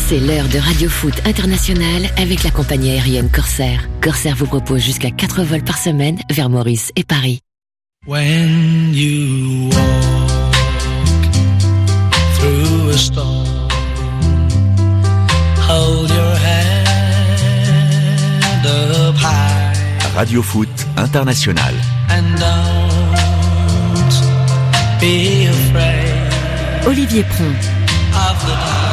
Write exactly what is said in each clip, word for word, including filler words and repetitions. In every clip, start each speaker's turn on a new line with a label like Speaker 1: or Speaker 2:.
Speaker 1: C'est l'heure de Radio Foot International avec la compagnie aérienne Corsair. Corsair vous propose jusqu'à quatre vols par semaine vers Maurice et Paris.
Speaker 2: When you walk through a storm, hold your head up high.
Speaker 3: Radio Foot International.
Speaker 2: And don't be afraid.
Speaker 1: Olivier Pron.
Speaker 2: Of the dark.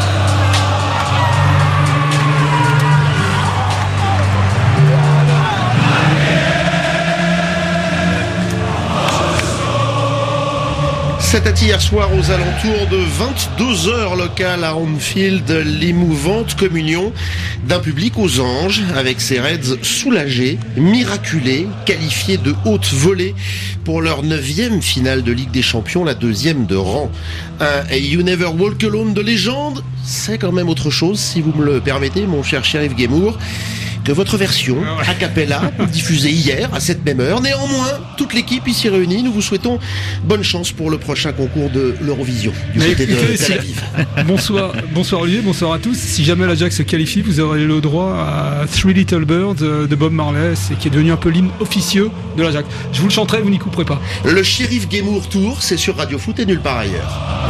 Speaker 4: C'était hier soir aux alentours de vingt-deux heures locales à Anfield, l'émouvante communion d'un public aux anges, avec ses Reds soulagés, miraculés, qualifiés de haute volée pour leur neuvième finale de Ligue des Champions, la deuxième de rang. Un You Never Walk Alone de légende, c'est quand même autre chose, si vous me le permettez, mon cher Chérif Guémour, que votre version a cappella diffusée hier à cette même heure. Néanmoins, toute l'équipe ici réunie, nous vous souhaitons bonne chance pour le prochain concours de l'Eurovision du
Speaker 5: Mais
Speaker 4: côté
Speaker 5: écoutez,
Speaker 4: de Tel Aviv.
Speaker 5: Bonsoir, bonsoir Olivier, bonsoir à tous. Si jamais l'Ajax se qualifie, vous aurez le droit à Three Little Birds de Bob Marley, c'est qui est devenu un peu l'hymne officieux de l'Ajax. Je vous le chanterai, vous n'y couperez pas.
Speaker 4: Le Chérif Guémour Tour, c'est sur Radio Foot et nulle part ailleurs.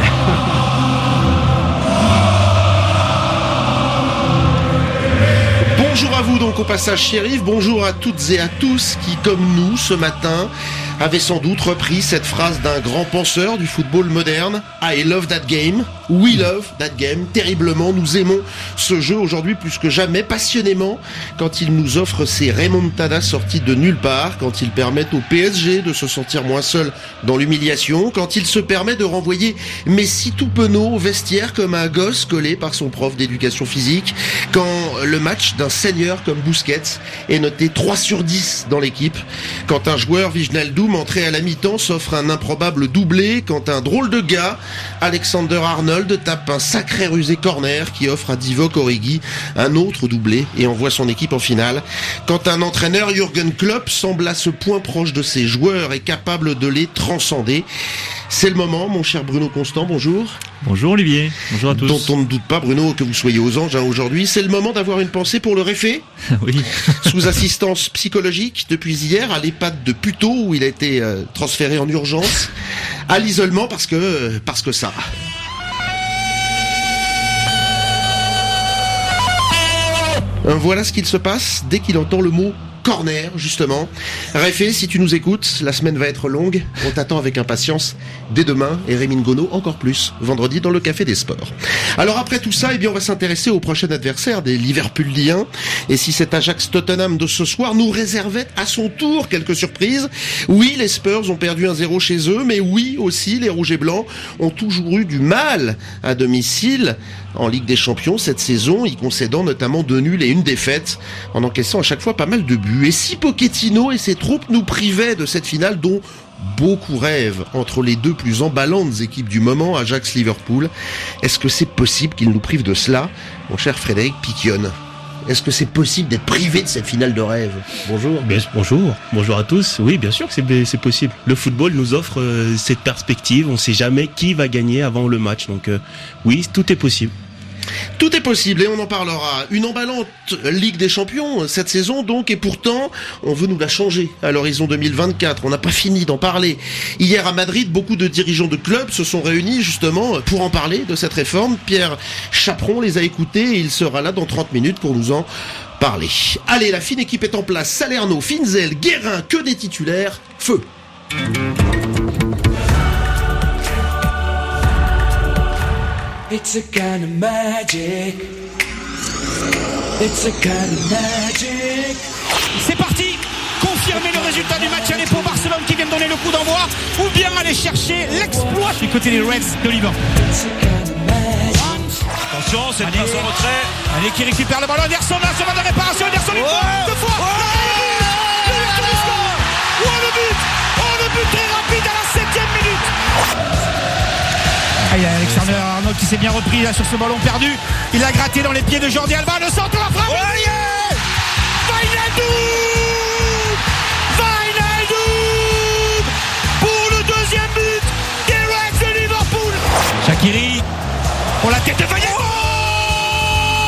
Speaker 4: Bonjour à vous donc au passage Chérif, bonjour à toutes et à tous qui comme nous ce matin avaient sans doute repris cette phrase d'un grand penseur du football moderne. I love that game, we love that game, terriblement nous aimons ce jeu aujourd'hui plus que jamais, passionnément, quand il nous offre ces remontadas sorties de nulle part, quand il permet au P S G de se sentir moins seul dans l'humiliation, quand il se permet de renvoyer Messi tout penaud au vestiaire comme un gosse collé par son prof d'éducation physique, quand le match d'un seigneur comme Busquets est noté trois sur dix dans l'équipe, quand un joueur Wijnaldum entré à la mi-temps s'offre un improbable doublé, quand un drôle de gars, Alexander Arnold, tape un sacré rusé corner qui offre à Divock Origi un autre doublé et envoie son équipe en finale, quand un entraîneur Jürgen Klopp semble à ce point proche de ses joueurs et capable de les transcender. C'est le moment, mon cher Bruno Constant, bonjour.
Speaker 6: Bonjour Olivier, bonjour à tous.
Speaker 4: Dont on ne doute pas, Bruno, que vous soyez aux anges hein, aujourd'hui. C'est le moment d'avoir une pensée pour le réfé.
Speaker 6: Oui.
Speaker 4: Sous assistance psychologique depuis hier à l'EHPAD de Puteaux où il a été euh, transféré en urgence à l'isolement parce que euh, parce que ça. Euh, voilà ce qu'il se passe dès qu'il entend le mot corner, justement. Réfé, si tu nous écoutes, la semaine va être longue. On t'attend avec impatience dès demain et Rémi Ngono encore plus, vendredi dans le Café des Sports. Alors après tout ça, eh bien, on va s'intéresser au prochain adversaire des Liverpooliens. Et si cet Ajax-Tottenham de ce soir nous réservait à son tour quelques surprises, oui, les Spurs ont perdu un zéro chez eux, mais oui aussi, les Rouges et Blancs ont toujours eu du mal à domicile en Ligue des Champions cette saison, y concédant notamment deux nuls et une défaite, en encaissant à chaque fois pas mal de buts. Et si Pochettino et ses troupes nous privaient de cette finale dont beaucoup rêvent entre les deux plus emballantes équipes du moment, Ajax-Liverpool, est-ce que c'est possible qu'ils nous privent de cela, mon cher Frédéric Piquion? Est-ce que c'est possible d'être privé de cette finale de rêve? Bonjour.
Speaker 6: Bien, bonjour, bonjour à tous. Oui, bien sûr que c'est, c'est possible. Le football nous offre euh, cette perspective. On ne sait jamais qui va gagner avant le match. Donc euh, oui, tout est possible.
Speaker 4: Tout est possible et on en parlera. Une emballante Ligue des Champions cette saison donc, et pourtant on veut nous la changer à l'horizon deux mille vingt-quatre. On n'a pas fini d'en parler. Hier à Madrid, beaucoup de dirigeants de clubs se sont réunis justement pour en parler de cette réforme. Pierre Chaperon les a écoutés et il sera là dans trente minutes pour nous en parler. Allez, la fine équipe est en place. Salerno, Finzel, Guérin, que des titulaires. Feu.
Speaker 2: It's a kind of magic. It's a kind of magic.
Speaker 7: C'est parti. Confirmer le résultat du match aller pour Barcelone qui vient de donner le coup d'envoi, ou bien aller chercher l'exploit du côté des Reds de Liverpool. Attention, c'est une passe en retrait. Allez, qui récupère le ballon. Anderson, là, sur de réparation. Anderson, une fois, deux fois. Le but du score. Oh, le but. Oh, le but très rapide à la septième minute. Ah, il y a Alexander Arnold qui s'est bien repris là sur ce ballon perdu. Il a gratté dans les pieds de Jordi Alba. Le centre, la frappe. Oh, yeah. Wijnaldum. Wijnaldum pour le deuxième but des Reds de Liverpool. Shaqiri pour la tête de Wijnaldum. Oh,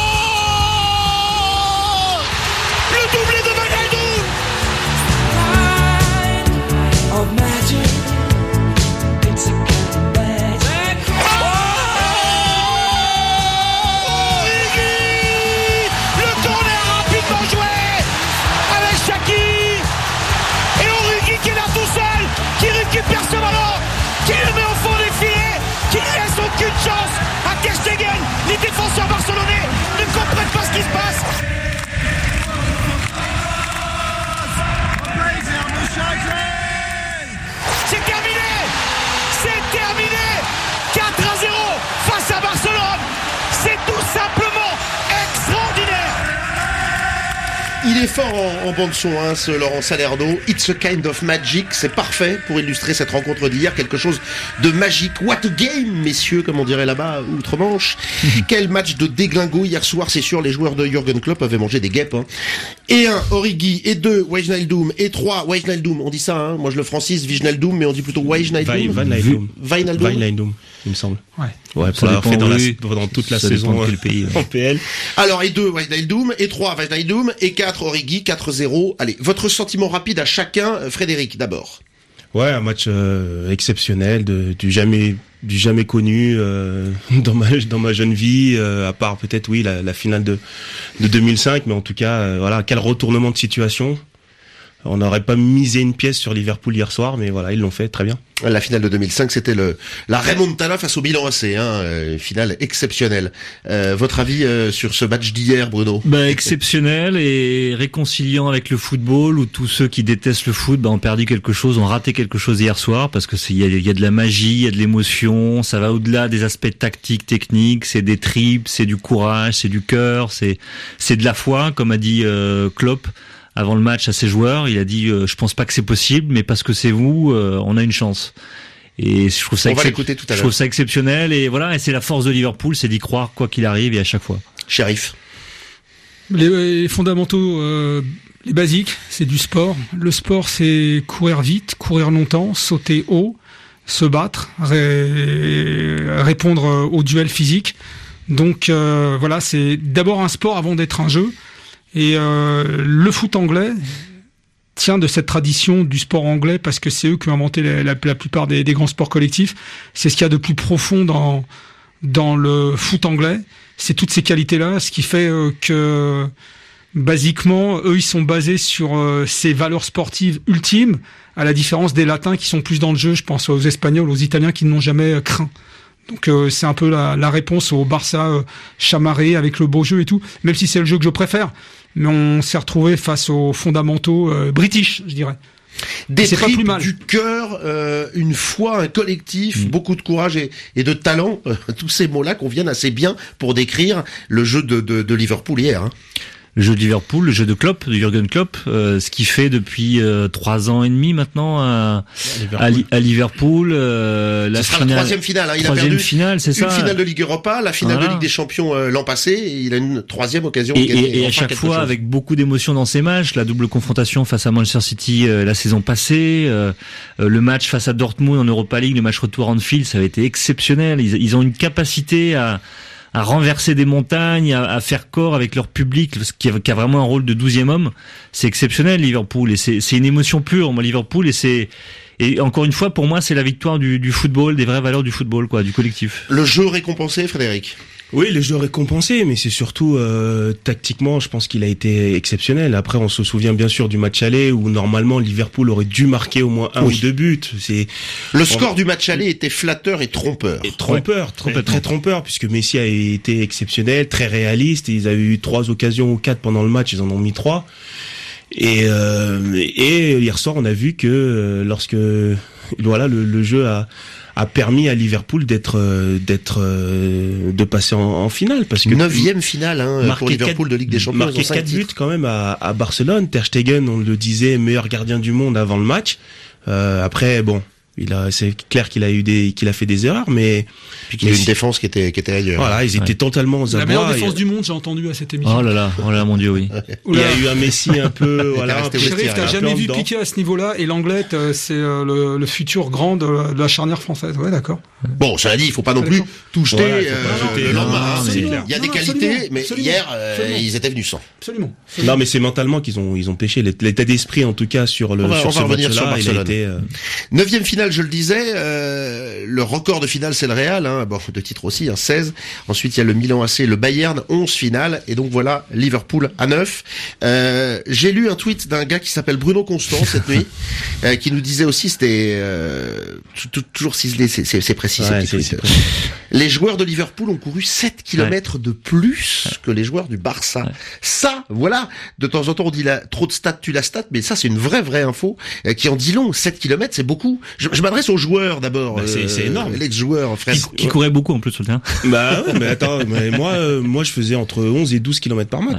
Speaker 4: Il est fort en, en bande-son, hein, ce Laurent Salerno. It's a kind of magic. C'est parfait pour illustrer cette rencontre d'hier. Quelque chose de magique. What a game, messieurs, comme on dirait là-bas, outre-Manche. Quel match de déglingo hier soir. C'est sûr, les joueurs de Jürgen Klopp avaient mangé des guêpes. Hein. Et un, Origi. Et deux, Wijnaldum. Et trois, Wijnaldum. On dit ça, hein. Moi, je le francise, Wijnaldum, mais on dit plutôt Wijnaldum.
Speaker 6: Wijnaldum.
Speaker 4: Wijnaldum.
Speaker 6: Wijnaldum, il me semble.
Speaker 5: Ouais.
Speaker 6: Ouais, pour l'avoir fait dans, la, dans toute la saison euh, pays, en P L.
Speaker 4: Alors, et deux, Wijnaldum. Et trois, Wijnaldum. Et quatre, Origi. quatre zéro. Allez, votre sentiment rapide à chacun, Frédéric, d'abord.
Speaker 6: Ouais, un match euh, exceptionnel, de, du jamais, du jamais connu euh, dans ma dans ma jeune vie, euh, à part peut-être oui la, la finale de de deux mille cinq, mais en tout cas, euh, voilà, quel retournement de situation. On n'aurait pas misé une pièce sur Liverpool hier soir, mais voilà, ils l'ont fait très bien.
Speaker 4: La finale de deux mille cinq, c'était le la remontada face au Milan A C, hein, euh, finale exceptionnelle. Euh, votre avis euh, sur ce match d'hier, Bruno?
Speaker 8: Bah, exceptionnel et réconciliant avec le football, où tous ceux qui détestent le foot bah, ont perdu quelque chose, ont raté quelque chose hier soir, parce que il y a, y a de la magie, il y a de l'émotion, ça va au-delà des aspects tactiques, techniques, c'est des tripes, c'est du courage, c'est du cœur, c'est c'est de la foi, comme a dit euh, Klopp. Avant le match à ses joueurs, il a dit euh, je pense pas que c'est possible, mais parce que c'est vous, euh, on a une chance. Et je trouve ça,
Speaker 4: on va
Speaker 8: excep-
Speaker 4: l'écouter tout à l'heure.
Speaker 8: Je trouve ça exceptionnel et voilà, et c'est la force de Liverpool, c'est d'y croire quoi qu'il arrive et à chaque fois.
Speaker 4: Shérif.
Speaker 5: Les, les fondamentaux, euh, les basiques, c'est du sport. Le sport, c'est courir vite, courir longtemps, sauter haut, se battre, ré- répondre au duel physique. Donc euh, voilà, c'est d'abord un sport avant d'être un jeu. Et euh, le foot anglais tient de cette tradition du sport anglais parce que c'est eux qui ont inventé la, la, la plupart des, des grands sports collectifs. C'est ce qu'il y a de plus profond dans dans le foot anglais. C'est toutes ces qualités-là, ce qui fait euh, que basiquement, eux, ils sont basés sur euh, ces valeurs sportives ultimes, à la différence des Latins qui sont plus dans le jeu. Je pense aux Espagnols, aux Italiens qui n'ont jamais euh, craint. Donc euh, c'est un peu la, la réponse au Barça euh, chamarré avec le beau jeu et tout, même si c'est le jeu que je préfère. Mais on s'est retrouvé face aux fondamentaux euh, british, je dirais.
Speaker 4: Des
Speaker 5: c'est
Speaker 4: tripes,
Speaker 5: pas plus mal.
Speaker 4: Du cœur, euh, une foi, un collectif,
Speaker 8: mmh.
Speaker 4: beaucoup de courage et, et de talent. Euh, tous ces mots-là conviennent assez bien pour décrire le jeu de, de, de Liverpool hier. Hein.
Speaker 8: Le jeu de Liverpool, le jeu de Klopp, de Jürgen Klopp, euh, ce qu'il fait depuis euh, trois ans et demi maintenant à Liverpool. À, Li- à Liverpool euh,
Speaker 4: la Ce sera finale, la troisième finale. Hein. Il
Speaker 8: troisième
Speaker 4: a perdu
Speaker 8: finale, c'est ça.
Speaker 4: Une finale de Ligue Europa, la finale voilà. de Ligue des Champions euh, l'an passé. Et il a une troisième occasion.
Speaker 8: Et,
Speaker 4: de gagner,
Speaker 8: et, et à chaque fois, chose. Avec beaucoup d'émotion dans ses matchs, la double confrontation face à Manchester City euh, la saison passée, euh, euh, le match face à Dortmund en Europa League, le match retour à Anfield, ça avait été exceptionnel. Ils, ils ont une capacité à à renverser des montagnes, à, à faire corps avec leur public, qui a, qui a vraiment un rôle de douzième homme. C'est exceptionnel, Liverpool, et c'est, c'est une émotion pure, moi, Liverpool, et c'est, et encore une fois, pour moi, c'est la victoire du, du football, des vraies valeurs du football, quoi, du collectif.
Speaker 4: Le jeu récompensé, Frédéric?
Speaker 6: Oui, le jeu récompensé, mais c'est surtout euh, tactiquement, je pense qu'il a été exceptionnel. Après, on se souvient bien sûr du match aller où normalement Liverpool aurait dû marquer au moins un oui. ou deux buts. C'est
Speaker 4: le score on... du match aller était flatteur et trompeur.
Speaker 6: Et trompeur, ouais. très, très trompeur, puisque Messi a été exceptionnel, très réaliste. Ils avaient eu trois occasions ou quatre pendant le match, ils en ont mis trois. Et, euh, et hier soir, on a vu que euh, lorsque voilà le, le jeu a a permis à Liverpool d'être d'être de passer en, en finale parce que
Speaker 4: neuvième finale hein, pour Liverpool
Speaker 6: quatre,
Speaker 4: de Ligue des Champions,
Speaker 6: marqué quatre buts quand même à, à Barcelone. Ter Stegen, on le disait, meilleur gardien du monde avant le match. Euh, après bon, il a c'est clair qu'il a eu des qu'il a fait des erreurs, mais
Speaker 4: puis qu'il y a eu une défense qui était qui était ailleurs.
Speaker 6: Voilà, ils étaient ouais. totalement aux abois.
Speaker 5: La meilleure défense et... du monde, j'ai entendu à cette émission.
Speaker 8: Oh là là, oh là là, mon Dieu, oui.
Speaker 6: Il y a eu un Messi un peu voilà.
Speaker 5: Chérif, t'as jamais vu piquer à ce niveau-là, et l'anglais, c'est le, le futur grand de, de la charnière française. Ouais, d'accord.
Speaker 4: Bon, cela dit, il faut pas non plus tout jeter
Speaker 6: voilà,
Speaker 4: euh, le lendemain. Il y a des qualités, mais hier euh, ils étaient venus sans.
Speaker 5: Absolument.
Speaker 6: Non, mais c'est mentalement qu'ils ont ils ont pêché. L'état d'esprit, en tout cas, sur le
Speaker 4: on va,
Speaker 6: sur
Speaker 4: on
Speaker 6: ce
Speaker 4: va revenir sur
Speaker 6: match-là,
Speaker 4: Barcelone.
Speaker 6: Il a été, euh...
Speaker 4: Neuvième finale, je le disais. Euh, le record de finale, c'est le Real. Hein, bon, de titre aussi, hein, seize. Ensuite, il y a le Milan A C, le Bayern, onze finales. Et donc voilà, Liverpool à neuf. Euh, j'ai lu un tweet d'un gars qui s'appelle Bruno Constant cette nuit, euh, qui nous disait aussi, c'était euh, toujours ciselé, c'est, c'est, c'est précis.
Speaker 6: Ouais,
Speaker 4: c'est, c'est précis. Les joueurs de Liverpool ont couru sept kilomètres ouais. de plus que les joueurs du Barça. Ouais. Ça, voilà, de temps en temps on dit la, trop de stats tue la stat, mais ça c'est une vraie vraie info euh, qui en dit long. sept kilomètres, c'est beaucoup. Je, je m'adresse aux joueurs d'abord.
Speaker 6: Bah, c'est,
Speaker 4: euh,
Speaker 6: c'est énorme.
Speaker 4: Les-joueurs, frère.
Speaker 8: Qui, qui ouais. couraient beaucoup en plus sur le terrain.
Speaker 6: Bah ouais, mais attends, mais moi, euh, moi je faisais entre onze et douze kilomètres par match.
Speaker 8: Ouais.
Speaker 6: Hein.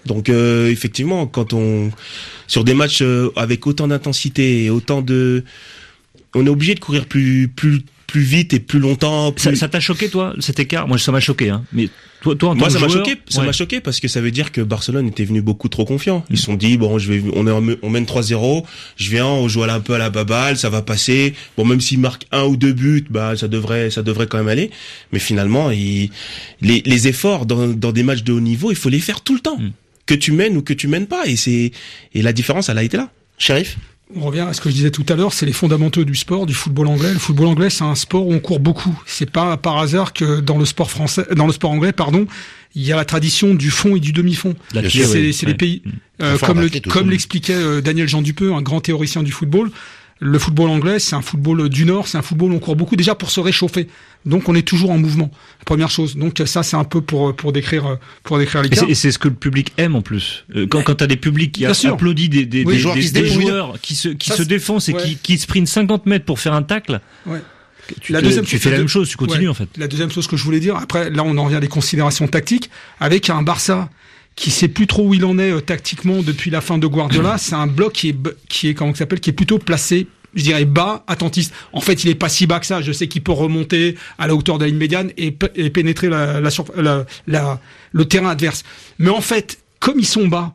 Speaker 6: Donc euh, effectivement, quand on sur des matchs euh, avec autant d'intensité et autant de, on est obligé de courir plus plus plus vite et plus longtemps. Plus...
Speaker 8: Ça, ça t'a choqué toi cet écart? Moi ça m'a choqué, hein. Mais toi, toi en
Speaker 6: moi
Speaker 8: tant
Speaker 6: ça
Speaker 8: que
Speaker 6: m'a
Speaker 8: joueur,
Speaker 6: choqué, ça
Speaker 8: ouais.
Speaker 6: m'a choqué parce que ça veut dire que Barcelone était venu beaucoup trop confiant. Ils se sont dit bon, je vais, on est, on mène trois zéro, je viens, on joue un peu à la baballe, ça va passer. Bon, même s'ils marquent un ou deux buts, bah ça devrait, ça devrait quand même aller. Mais finalement, il, les, les efforts dans, dans des matchs de haut niveau, il faut les faire tout le temps, mm. que tu mènes ou que tu mènes pas. Et c'est, et la différence, elle a été là.
Speaker 4: Sheriff?
Speaker 5: On revient à ce que je disais tout à l'heure, c'est les fondamentaux du sport, du football anglais. Le football anglais, c'est un sport où on court beaucoup. C'est pas par hasard que dans le sport français, dans le sport anglais, pardon, il y a la tradition du fond et du demi-fond.
Speaker 8: La
Speaker 5: c'est
Speaker 8: ouais,
Speaker 5: c'est
Speaker 8: ouais.
Speaker 5: les pays, euh, comme le, comme l'expliquait euh, Daniel Jean Dupeux, un grand théoricien du football. Le football anglais, c'est un football du Nord, c'est un football où on court beaucoup déjà pour se réchauffer. Donc on est toujours en mouvement. Première chose. Donc ça c'est un peu pour pour décrire pour décrire l'écart.
Speaker 8: Et c'est ce que le public aime en plus. Quand ouais. quand t'as des publics qui applaudissent des des,
Speaker 5: oui,
Speaker 8: des,
Speaker 5: joueurs
Speaker 8: des,
Speaker 5: qui se,
Speaker 8: des joueurs qui se qui ça, se défoncent et ouais. qui qui sprintent cinquante mètres pour faire un tacle.
Speaker 5: Ouais.
Speaker 8: Tu, la te, deuxième, tu fais la, la même chose, tu continues
Speaker 5: ouais.
Speaker 8: en fait.
Speaker 5: La deuxième chose que je voulais dire, après là on en revient à des considérations tactiques, avec un Barça qui sait plus trop où il en est euh, tactiquement depuis la fin de Guardiola, c'est un bloc qui est qui est comment ça s'appelle, qui est plutôt placé, je dirais bas, attentiste. En fait, il est pas si bas que ça. Je sais qu'il peut remonter à la hauteur de la ligne médiane et, et pénétrer la, la, la, la, le terrain adverse. Mais en fait, comme ils sont bas,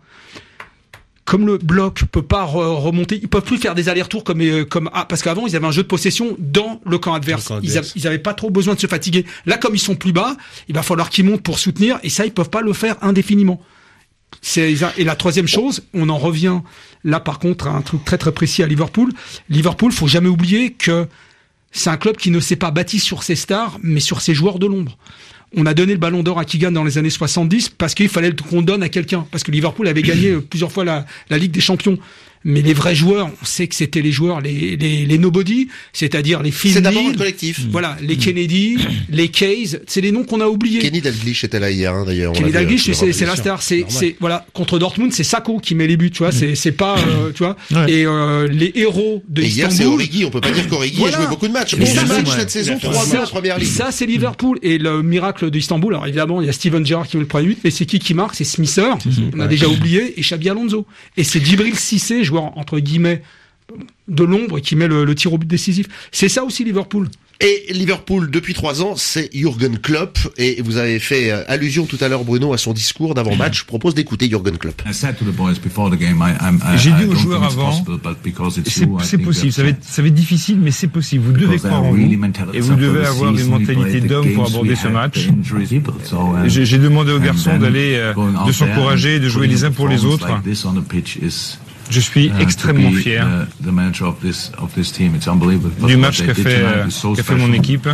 Speaker 5: comme le bloc peut pas re- remonter, ils peuvent plus faire des allers-retours comme euh, comme ah, parce qu'avant ils avaient un jeu de possession dans le camp adverse. Le camp adverse. Ils, a, ils avaient pas trop besoin de se fatiguer. Là, comme ils sont plus bas, il va falloir qu'ils montent pour soutenir et ça ils peuvent pas le faire indéfiniment. C'est, et la troisième chose, on en revient là par contre à un truc très très précis à Liverpool. Liverpool, faut jamais oublier que c'est un club qui ne s'est pas bâti sur ses stars, mais sur ses joueurs de l'ombre. On a donné le ballon d'or à Keegan dans les années soixante-dix parce qu'il fallait qu'on donne à quelqu'un, parce que Liverpool avait gagné plusieurs fois la, la Ligue des Champions. Mais les vrais joueurs, on sait que c'était les joueurs, les, les, les nobody, c'est-à-dire les Phil
Speaker 4: C'est d'abord
Speaker 5: Neal,
Speaker 4: le collectif.
Speaker 5: Voilà, les Kennedy, les Case, c'est les noms qu'on a oubliés.
Speaker 4: Kenny Dalglish était là hier, hein, d'ailleurs.
Speaker 5: Kenny Dalglish, c'est, c'est la star. C'est, c'est, voilà, contre Dortmund, c'est Sacco qui met les buts, tu vois, c'est, c'est pas, euh, tu vois. Ouais. Et, euh, les héros de
Speaker 4: et
Speaker 5: Istanbul.
Speaker 4: Hier, c'est Origi, on peut pas dire qu'Origi voilà. a joué beaucoup de matchs. onze matchs cette saison, trois buts en première ligue.
Speaker 5: Ça, c'est Liverpool. Et le miracle d'Istanbul, alors évidemment, il y a Steven Gerrard qui met le premier but, mais c'est qui qui marque? C'est Smither, on a déjà oublié, et Xabi Alonso. Et c'est Djibril Cissé, joueur, entre guillemets, de l'ombre, qui met le, le tir au but décisif. C'est ça aussi Liverpool.
Speaker 4: Et Liverpool, depuis trois ans, c'est Jürgen Klopp. Et vous avez fait allusion tout à l'heure, Bruno, à son discours d'avant-match. Je propose d'écouter Jürgen Klopp.
Speaker 9: J'ai dit aux joueurs avant, c'est, c'est possible, ça va, être, ça va être difficile, mais c'est possible. Vous devez croire en vous, et vous devez avoir une mentalité d'homme pour aborder ce match. J'ai, j'ai demandé aux garçons d'aller, de s'encourager, de jouer les uns pour les autres. Je suis extrêmement fier du match qu'a fait, qu'a fait mon équipe.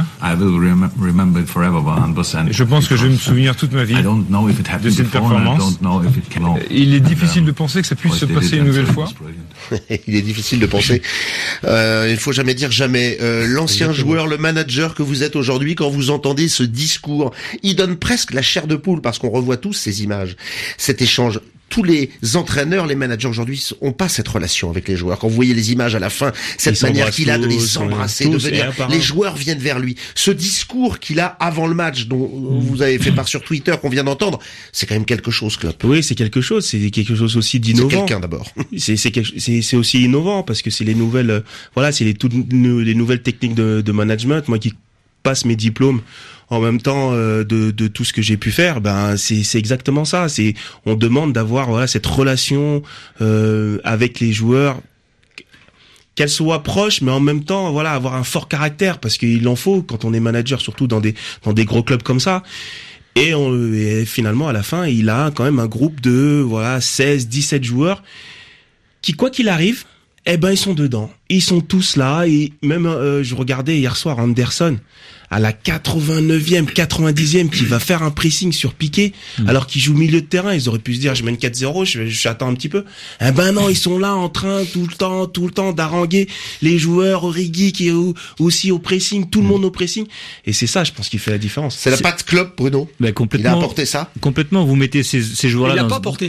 Speaker 9: Je pense que je vais me souvenir toute ma vie de cette performance. Il est difficile de penser que ça puisse se passer une nouvelle fois.
Speaker 4: Il est difficile de penser. Euh, il ne faut jamais dire jamais. Euh, l'ancien joueur, le manager que vous êtes aujourd'hui, quand vous entendez ce discours, il donne presque la chair de poule parce qu'on revoit tous ces images, cet échange. Tous les entraîneurs, les managers aujourd'hui ont pas cette relation avec les joueurs. Quand vous voyez les images à la fin, cette manière qu'il a de les embrasser, de venir, les joueurs viennent vers lui. Ce discours qu'il a avant le match, dont vous avez fait part sur Twitter, qu'on vient d'entendre, c'est quand même quelque chose, Klopp.
Speaker 6: Oui, c'est quelque chose. C'est quelque chose aussi d'innovant.
Speaker 4: C'est quelqu'un d'abord.
Speaker 6: C'est c'est c'est, c'est aussi innovant parce que c'est les nouvelles, voilà, c'est les toutes les nouvelles techniques de, de management. Moi qui passe mes diplômes en même temps euh, de, de tout ce que j'ai pu faire, ben c'est, c'est exactement ça. C'est on demande d'avoir voilà cette relation euh, avec les joueurs, qu'elle soit proche, mais en même temps voilà avoir un fort caractère parce qu'il en faut quand on est manager, surtout dans des dans des gros clubs comme ça. Et, on, et finalement à la fin, il a quand même un groupe de voilà seize, dix-sept joueurs qui quoi qu'il arrive, eh ben ils sont dedans. Ils sont tous là et même euh, je regardais hier soir Anderson à la quatre-vingt-neuvième, quatre-vingt-dixième qui va faire un pressing sur Piqué mmh. alors qu'il joue milieu de terrain. Ils auraient pu se dire je mène quatre zéro, je j'attends un petit peu. Eh ben non, ils sont là en train tout le temps, tout le temps d'haranguer les joueurs, Origi qui est aussi au pressing, tout le monde au pressing. Et c'est ça, je pense, qui fait la différence.
Speaker 4: C'est la patte Klopp, Bruno.
Speaker 8: Ben complètement.
Speaker 4: Il a apporté ça.
Speaker 8: Complètement. Vous mettez ces, ces joueurs-là.
Speaker 5: Il l'a
Speaker 8: dans...
Speaker 5: pas apporté.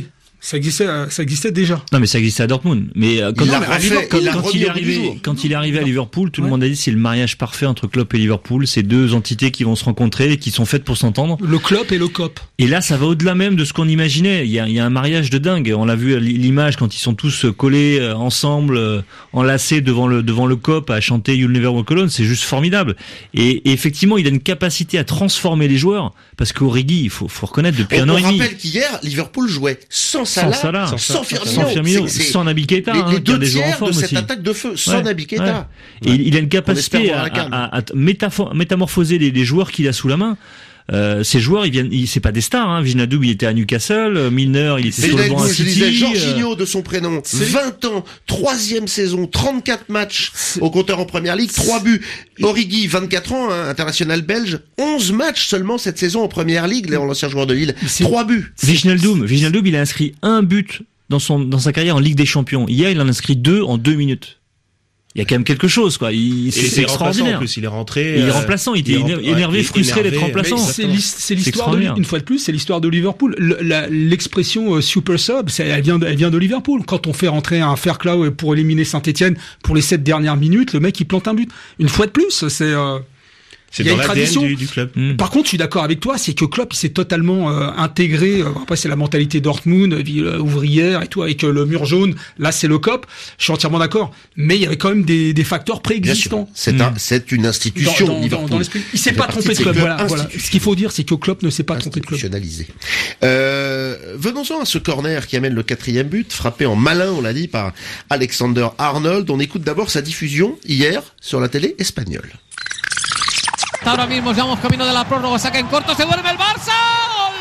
Speaker 5: Ça existait, ça existait déjà.
Speaker 8: Non, mais ça existait à Dortmund. Mais euh, quand,
Speaker 4: il
Speaker 8: non,
Speaker 4: mais
Speaker 8: refait, quand, il, quand il est arrivé, quand il est arrivé à Liverpool, tout ouais. le monde a dit c'est le mariage parfait entre Klopp et Liverpool. C'est deux entités qui vont se rencontrer et qui sont faites pour s'entendre.
Speaker 5: Le Klopp et le Cop.
Speaker 8: Et là, ça va au-delà même de ce qu'on imaginait. Il y a, il y a un mariage de dingue. On l'a vu à l'image quand ils sont tous collés ensemble, enlacés devant le devant le Cop à chanter You'll Never Walk Alone. C'est juste formidable. Et, et effectivement, il a une capacité à transformer les joueurs parce qu'Origi, il faut, faut reconnaître depuis
Speaker 4: on,
Speaker 8: un an et demi.
Speaker 4: On rappelle qu'hier, Liverpool jouait sans Salah, sans, Salah, sans, sans Firmino,
Speaker 8: sans, Firmino, c'est, c'est sans Naby Keita,
Speaker 4: les,
Speaker 8: hein,
Speaker 4: les deux
Speaker 8: des
Speaker 4: tiers de cette
Speaker 8: aussi.
Speaker 4: attaque de feu, sans ouais, Naby Keita.
Speaker 8: Ouais. Et il a une capacité à, à, à métamorphoser les, les joueurs qu'il a sous la main. Euh, ces joueurs, ils viennent, ils, c'est pas des stars, hein. Wijnaldum, il était à Newcastle, Milner, il était
Speaker 4: c'est
Speaker 8: sur le banc à City.
Speaker 4: Je disais Jorginho de son prénom, c'est... vingt ans, troisième saison, trente-quatre matchs c'est... au compteur en première ligue, trois buts. Origi, vingt-quatre ans, hein, international belge, onze matchs seulement cette saison en première ligue, l'ancien joueur de Lille, trois buts.
Speaker 8: Wijnaldum, Wijnaldum, il a inscrit un but dans son, dans sa carrière en Ligue des Champions. Hier, il en a inscrit deux en deux minutes. Il y a quand même quelque chose, quoi. Il, c'est, c'est extraordinaire.
Speaker 6: En plus, il est rentré.
Speaker 8: Il est remplaçant. Il était il est énervé, ouais, frustré énervé, d'être remplaçant.
Speaker 5: C'est, c'est l'histoire de, une fois de plus, c'est l'histoire de Liverpool. Le, la, l'expression euh, super sub, c'est, elle vient de, elle vient de Liverpool. Quand on fait rentrer un Fairclough pour éliminer Saint-Etienne pour les sept dernières minutes, le mec, il plante un but. Une fois de plus, c'est, euh,
Speaker 6: C'est dans l'A D N du, du club.
Speaker 5: Mmh. Par contre, je suis d'accord avec toi, c'est que Klopp, il s'est totalement euh, intégré. Euh, après, c'est la mentalité Dortmund, ville euh, ouvrière et tout, avec euh, le mur jaune. Là, c'est le Cop. Je suis entièrement d'accord. Mais il y avait quand même des, des facteurs préexistants.
Speaker 4: C'est, mmh. un, c'est une institution.
Speaker 5: Dans, dans, dans l'esprit. Il s'est pas trompé de club. Voilà, voilà. Ce qu'il faut dire, c'est que Klopp ne s'est pas trompé de club.
Speaker 4: Institutionnalisé. Euh, venons-en à ce corner qui amène le quatrième but, frappé en malin, on l'a dit, par Alexander Arnold. On écoute d'abord sa diffusion hier sur la télé espagnole.
Speaker 10: Ahora mismo ya vamos camino de la prórroga, saca en corto, se duerme el Barça, gol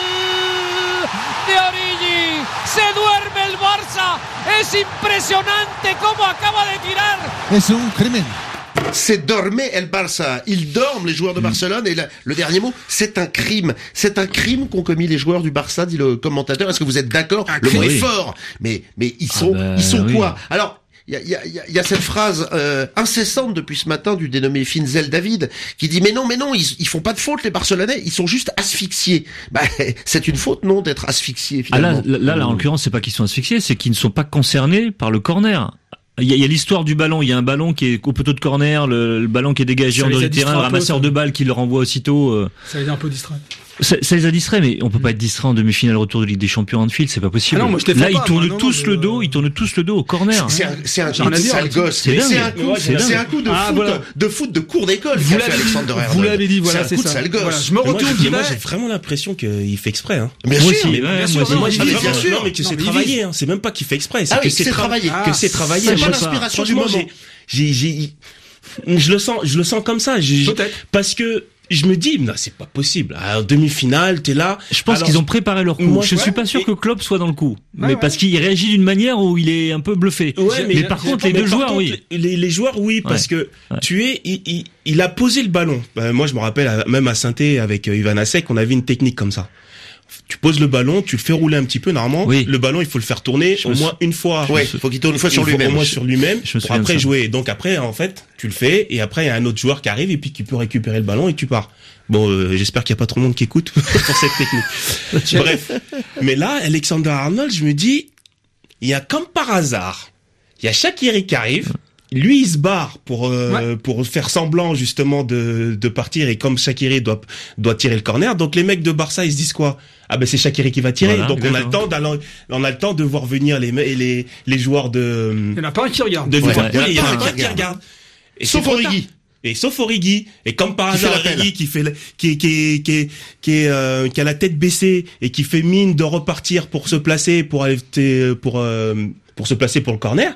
Speaker 10: de Origi, se duerme el Barça, es impresionante cómo acaba de tirar.
Speaker 11: Es un crimen.
Speaker 4: C'est dormé el Barça. Ils dorment, les joueurs de Barcelone. Et la, le dernier mot, c'est un crime. C'est un crime qu'ont commis les joueurs du Barça, dit le commentateur. Est-ce que vous êtes d'accord? Le mot est fort. Mais, mais ils sont, ah ben, ils sont oui. quoi? Alors, il y a, y, a, y a cette phrase euh, incessante depuis ce matin du dénommé Finzel David qui dit mais non mais non ils, ils font pas de faute les Barcelonais, ils sont juste asphyxiés. Bah c'est une faute non d'être asphyxié finalement.
Speaker 8: Ah là, là, là en l'occurrence c'est pas qu'ils sont asphyxiés, c'est qu'ils ne sont pas concernés par le corner. Il y, a, il y a l'histoire du ballon, il y a un ballon qui est au poteau de corner, le, le ballon qui est dégagé en dehors du terrain, le ramasseur peu, de balles qui le renvoie aussitôt. Euh...
Speaker 5: Ça les a un peu distrait.
Speaker 8: Ça, ça les a distraits, mais on peut pas être distrait en demi-finale retour de Ligue des Champions Anfield, c'est pas possible.
Speaker 5: Ah non, moi, je
Speaker 8: Là,
Speaker 5: pas,
Speaker 8: ils tournent
Speaker 5: moi,
Speaker 8: tous
Speaker 5: non,
Speaker 8: le dos, ils tournent tous le dos au corner.
Speaker 4: C'est un, c'est un, c'est un, sale gosse. C'est, c'est un coup, c'est, c'est un coup de ah, foot, voilà. de foot de cours d'école.
Speaker 5: Vous l'avez, Alexander Arnold. Vous l'avez dit, voilà, c'est,
Speaker 4: c'est
Speaker 5: ça.
Speaker 4: Sale gosse. Voilà,
Speaker 6: je me retourne, moi, moi, j'ai vraiment l'impression qu'il fait exprès, hein.
Speaker 4: Bien
Speaker 6: sûr,
Speaker 4: bien
Speaker 6: sûr, moi, bien sûr. Non, mais que c'est travaillé, hein. C'est même pas qu'il fait exprès, c'est que c'est travaillé, que c'est travaillé.
Speaker 4: C'est pas l'inspiration du moment.
Speaker 6: J'ai, j'ai, je le sens, je le sens comme ça.
Speaker 5: Peut-être.
Speaker 6: Parce que je me dis, non, c'est pas possible. En demi-finale, t'es là.
Speaker 8: Je pense Alors, qu'ils ont préparé leur coup. Moi, je ouais, suis pas sûr et... que Klopp soit dans le coup. Ouais, mais ouais. Parce qu'il réagit d'une manière où il est un peu bluffé.
Speaker 6: Ouais, mais,
Speaker 8: mais par contre, les deux joueurs,
Speaker 6: contre,
Speaker 8: oui.
Speaker 6: Les, les joueurs, oui, parce ouais. que ouais. tu es, il, il, il a posé le ballon. Euh, moi, je me rappelle, même à Saint-Étienne, avec euh, Ivan Asek, on avait une technique comme ça. Tu poses le ballon, tu le fais rouler un petit peu, normalement. Oui. Le ballon, il faut le faire tourner je au moins une fois.
Speaker 4: Ouais, il faut qu'il tourne une fois sur lui-même.
Speaker 6: Au moins sur lui-même, pour après jouer. Donc après, en fait, tu le fais, et après, il y a un autre joueur qui arrive, et puis qui peut récupérer le ballon, et tu pars. Bon, euh, j'espère qu'il n'y a pas trop de monde qui écoute pour cette technique. Bref. Mais là, Alexander Arnold, je me dis, il y a comme par hasard, il y a Shaqiri qui arrive, lui il se barre pour euh, ouais. pour faire semblant justement de de partir, et comme Shaqiri doit doit tirer le corner, donc les mecs de Barça ils se disent quoi? Ah ben c'est Shaqiri qui va tirer, voilà, donc on a le temps d'aller, on a le temps de voir venir les les les joueurs de.
Speaker 5: Il y en a pas un qui regarde.
Speaker 6: De ouais, ouais, il y en a pas un qui regarde. Et
Speaker 4: sauf Origi.
Speaker 6: Et sauf Origi, et comme par hasard Origi qui fait, qui qui qui qui euh, qui a la tête baissée et qui fait mine de repartir pour se placer pour aller pour euh, pour se placer pour le corner.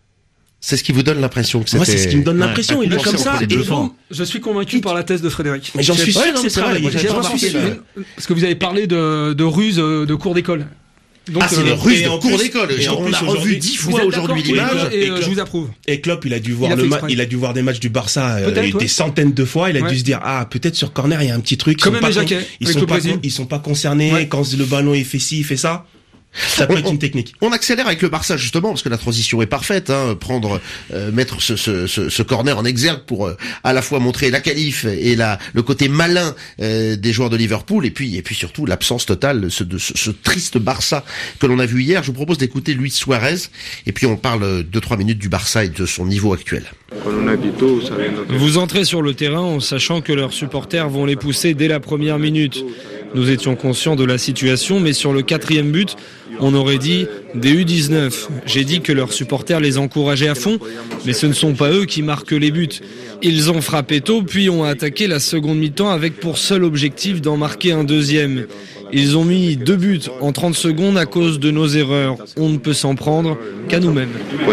Speaker 4: C'est ce qui vous donne l'impression que c'était...
Speaker 6: Moi, c'est ce qui me donne l'impression. Ouais, il est comme ça. Et
Speaker 5: bon, je suis convaincu par la thèse de Frédéric.
Speaker 6: Mais j'en suis sûr que c'est travaillé.
Speaker 5: Parce que vous avez parlé de, de ruse de cours d'école.
Speaker 4: Donc, ah, c'est euh, ruse de cours d'école. On l'a revu dix fois aujourd'hui l'image.
Speaker 5: Et je vous approuve.
Speaker 6: Et Klopp, il a dû voir le match, il a dû voir des matchs du Barça des centaines de fois. Il a dû se dire, ah, peut-être sur corner, il y a un petit truc.
Speaker 5: Comme même Jacquet.
Speaker 6: Ils sont pas, ils sont pas concernés quand le ballon il fait ci, il fait ça. Ça peut être une technique.
Speaker 4: On accélère avec le Barça justement parce que la transition est parfaite. Hein, prendre, euh, mettre ce, ce, ce, ce corner en exergue pour euh, à la fois montrer la qualif et la, le côté malin euh, des joueurs de Liverpool et puis et puis surtout l'absence totale de ce, de ce, ce triste Barça que l'on a vu hier. Je vous propose d'écouter Luis Suarez et puis on parle deux trois minutes du Barça et de son niveau actuel.
Speaker 11: Vous entrez sur le terrain en sachant que leurs supporters vont les pousser dès la première minute. Nous étions conscients de la situation, mais sur le quatrième but, on aurait dit des U dix-neuf. J'ai dit que leurs supporters les encourageaient à fond, mais ce ne sont pas eux qui marquent les buts. Ils ont frappé tôt, puis ont attaqué la seconde mi-temps avec pour seul objectif d'en marquer un deuxième. Ils ont mis deux buts en trente secondes à cause de nos erreurs. On ne peut s'en prendre qu'à nous-mêmes.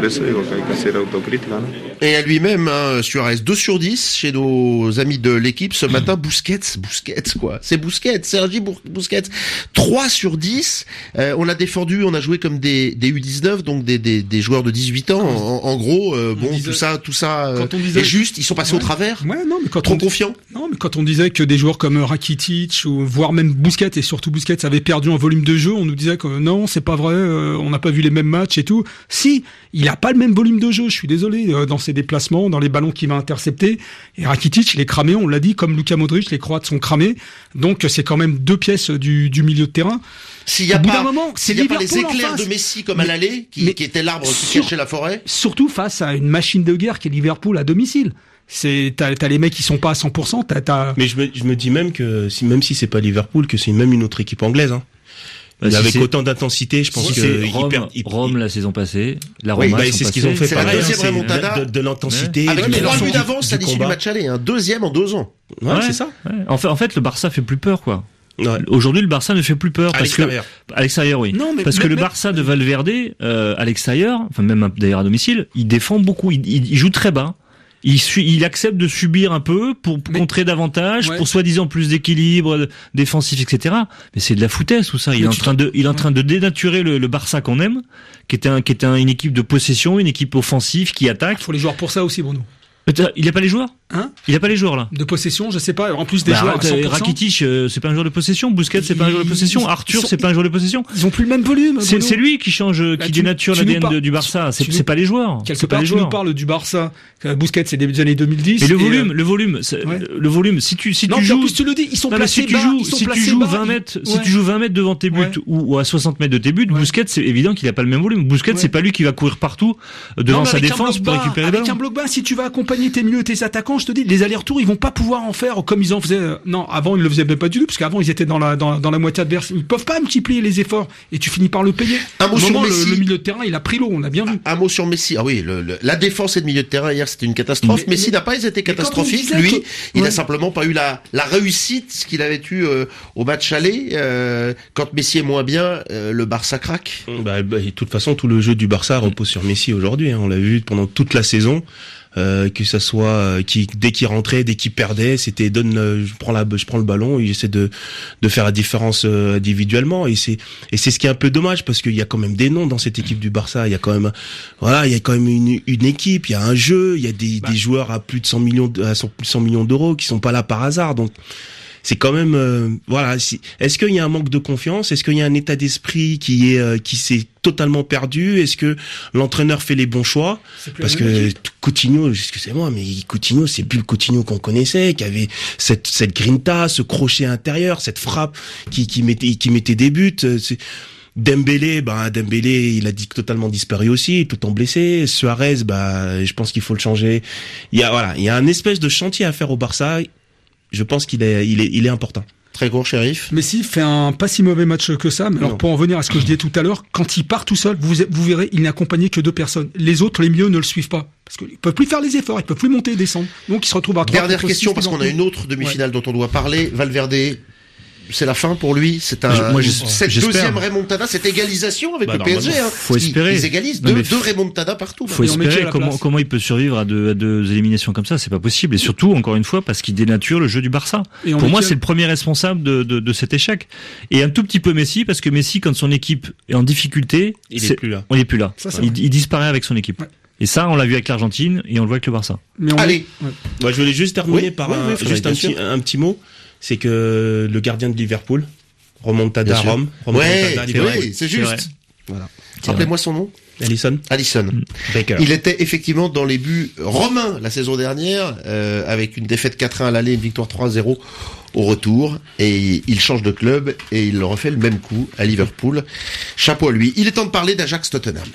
Speaker 4: Et à lui-même, hein, Suarez, deux sur dix chez nos amis de l'équipe. Ce matin, Busquets, Busquets quoi. C'est Busquets, Sergi Busquets. trois sur dix. Euh, on l'a défendu, on a joué comme des, des U dix-neuf, donc des, des, des joueurs de dix-huit ans. En, en gros, euh, bon, disait, tout ça, tout ça euh, disait, est juste. Ils sont passés
Speaker 5: ouais,
Speaker 4: au travers.
Speaker 5: Ouais, non, mais quand
Speaker 4: trop
Speaker 5: on,
Speaker 4: confiants.
Speaker 5: Non, mais quand on disait que des joueurs comme Rakitic ou voire même Busquets et surtout Busquets avait perdu en volume de jeu, on nous disait que non, c'est pas vrai, euh, on n'a pas vu les mêmes matchs et tout. Si, il a pas le même volume de jeu, je suis désolé, euh, dans ses déplacements, dans les ballons qu'il va intercepter. Et Rakitic, il est cramé, on l'a dit, comme Luka Modric, les Croates sont cramés. Donc c'est quand même deux pièces du, du milieu de terrain.
Speaker 4: S'il y a pas, s'il y a pas les éclairs de Messi comme mais, à l'aller, qui, qui était l'arbre qui sur, cachait la forêt.
Speaker 5: Surtout face à une machine de guerre qui est Liverpool à domicile. C'est t'as, t'as les mecs qui sont pas à cent pour cent. T'as, t'as...
Speaker 6: Mais je me, je me dis même que si même si c'est pas Liverpool, que c'est même une autre équipe anglaise. Hein. Bah, si avec c'est... autant d'intensité, je pense
Speaker 8: si
Speaker 6: que
Speaker 8: Rome,
Speaker 6: perd, il...
Speaker 8: Rome la saison passée, la Roma,
Speaker 6: oui, bah, c'est ce qu'ils ont fait.
Speaker 4: C'est la deuxième remontada
Speaker 6: de, de l'intensité,
Speaker 4: avec
Speaker 6: du
Speaker 4: trois buts d'avance à l'issue du match aller, un deuxième en deux ans.
Speaker 6: Ouais, ouais c'est ça.
Speaker 8: Ouais. En fait, en fait, le Barça fait plus peur, quoi. Ouais. Aujourd'hui, le Barça ne fait plus peur
Speaker 6: à
Speaker 8: parce
Speaker 6: l'extérieur.
Speaker 8: que à l'extérieur, oui. Non, mais parce mais, que le Barça de Valverde, euh, à l'extérieur, enfin même d'ailleurs à domicile, il défend beaucoup, il, il, il joue très bas. Il, il accepte de subir un peu pour mais, contrer davantage, ouais. pour soi-disant plus d'équilibre défensif, et cetera. Mais c'est de la foutaise tout ça. Il mais est en train de, il est en train de dénaturer le, le Barça qu'on aime, qui était un, qui était un, une équipe de possession, une équipe offensive qui attaque.
Speaker 5: Il faut les joueurs pour ça aussi, Bruno.
Speaker 8: Il a pas les joueurs
Speaker 5: Hein
Speaker 8: Il a pas les joueurs là.
Speaker 5: De possession, je sais pas. En plus des
Speaker 8: bah,
Speaker 5: joueurs à cent pour cent.
Speaker 8: Rakitic, euh, c'est pas un joueur de possession. Busquets, c'est pas un joueur de possession.
Speaker 5: Ils,
Speaker 8: Arthur,
Speaker 5: sont,
Speaker 8: c'est pas un joueur de possession.
Speaker 5: Ils ont plus le même volume.
Speaker 8: C'est, c'est lui qui change,
Speaker 5: bah,
Speaker 8: qui
Speaker 5: tu,
Speaker 8: dénature l'A D N par, du Barça. C'est, c'est pas les joueurs.
Speaker 5: Quelque
Speaker 8: c'est
Speaker 5: part,
Speaker 8: pas les
Speaker 5: tu
Speaker 8: joueurs.
Speaker 5: nous parles du Barça. Busquets, c'est des années deux mille dix.
Speaker 8: Et le volume, le volume, le volume. Si tu, si
Speaker 5: non,
Speaker 8: tu joues,
Speaker 5: en plus tu le dis, ils sont placés bas.
Speaker 8: Si tu joues vingt mètres, si tu joues vingt mètres devant tes buts ou à soixante mètres de tes buts, Busquets, c'est évident qu'il a pas le même volume. Busquets, c'est pas lui qui va courir partout devant sa défense pour récupérer le ballon.
Speaker 5: Avec un bloc bas, si tu vas accompagner tes milieux, tes attaquants, je te dis, les allers-retours, ils vont pas pouvoir en faire comme ils en faisaient. Non, avant ils le faisaient même pas du tout, parce qu'avant ils étaient dans la dans, dans la moitié adverse. Ils peuvent pas multiplier les efforts et tu finis par le payer.
Speaker 4: Un mot sur Messi.
Speaker 5: Le, le milieu de terrain, il a pris l'eau, on l'a bien vu.
Speaker 4: Un mot sur Messi. Ah oui, le, le, la défense et le milieu de terrain hier, c'était une catastrophe. Mais, Messi mais, n'a pas été catastrophique. Lui, que... il ouais. a simplement pas eu la la réussite qu'il avait eu euh, au match aller. Euh, quand Messi est moins bien, euh, le Barça craque.
Speaker 6: Bah, bah, de toute façon, tout le jeu du Barça repose sur Messi aujourd'hui. Hein. On l'a vu pendant toute la saison. Euh, que ça soit euh, qui dès qu'il rentrait, dès qu'il perdait, c'était donne euh, je prends la je prends le ballon, il essaie de de faire la différence euh, individuellement et c'est et c'est ce qui est un peu dommage parce qu'il y a quand même des noms dans cette équipe du Barça, il y a quand même voilà, il y a quand même une une équipe, il y a un jeu, il y a des bah. des joueurs à plus de cent millions à plus de cent millions d'euros qui sont pas là par hasard. Donc c'est quand même euh, voilà, si, est-ce qu'il y a un manque de confiance, est-ce qu'il y a un état d'esprit qui est euh, qui s'est totalement perdu, est-ce que l'entraîneur fait les bons choix parce que Coutinho, excusez-moi mais Coutinho c'est plus le Coutinho qu'on connaissait, qui avait cette cette grinta, ce crochet intérieur, cette frappe qui qui mettait qui mettait des buts, c'est Dembélé, bah Dembélé, il a dit totalement disparu aussi, tout en blessé. Suarez, bah je pense qu'il faut le changer. Il y a voilà, il y a un espèce de chantier à faire au Barça. Je pense qu'il est, il est, il est important.
Speaker 4: Très court, Shérif.
Speaker 5: Messi fait un pas si mauvais match que ça. Mais non. Alors pour en venir à ce que je disais tout à l'heure, quand il part tout seul, vous, vous verrez, il n'est accompagné que deux personnes. Les autres, les mieux, ne le suivent pas. Parce qu'ils peuvent plus faire les efforts, ils peuvent plus monter et descendre. Donc ils se retrouvent à trois.
Speaker 4: Dernière question, parce qu'on a une autre demi-finale ouais. dont on doit parler. Valverde. C'est la fin pour lui. C'est un
Speaker 8: Moi,
Speaker 4: cette j'espère. deuxième remontada, cette égalisation avec bah, le P S G. Hein.
Speaker 8: Faut espérer.
Speaker 4: Ils, ils égalisent deux, deux remontadas partout.
Speaker 8: Faut espérer. Comment comment il peut survivre à deux, à deux éliminations comme ça, c'est pas possible. Et surtout, encore une fois, parce qu'il dénature le jeu du Barça. Pour moi, c'est le premier responsable de, de de cet échec. Et un tout petit peu Messi, parce que Messi, quand son équipe est en difficulté,
Speaker 6: il
Speaker 8: c'est,
Speaker 6: est plus là.
Speaker 8: On est plus là. Ça, il, il disparaît avec son équipe. Ouais. Et ça, on l'a vu avec l'Argentine et on le voit avec le Barça.
Speaker 4: Mais Allez.
Speaker 6: Ouais. Moi, je voulais juste terminer oui, par oui, un, oui, juste un petit, un petit mot. C'est que le gardien de Liverpool, Remontada à Rome.
Speaker 4: Ouais, oui, c'est juste. C'est voilà. Rappelez-moi son nom.
Speaker 6: Alisson.
Speaker 4: Alisson.
Speaker 6: Baker.
Speaker 4: Il était effectivement dans les buts romains la saison dernière, euh, avec une défaite quatre un à l'aller, une victoire trois zéro au retour. Et il change de club et il refait le même coup à Liverpool. Chapeau à lui. Il est temps de parler d'Ajax Tottenham.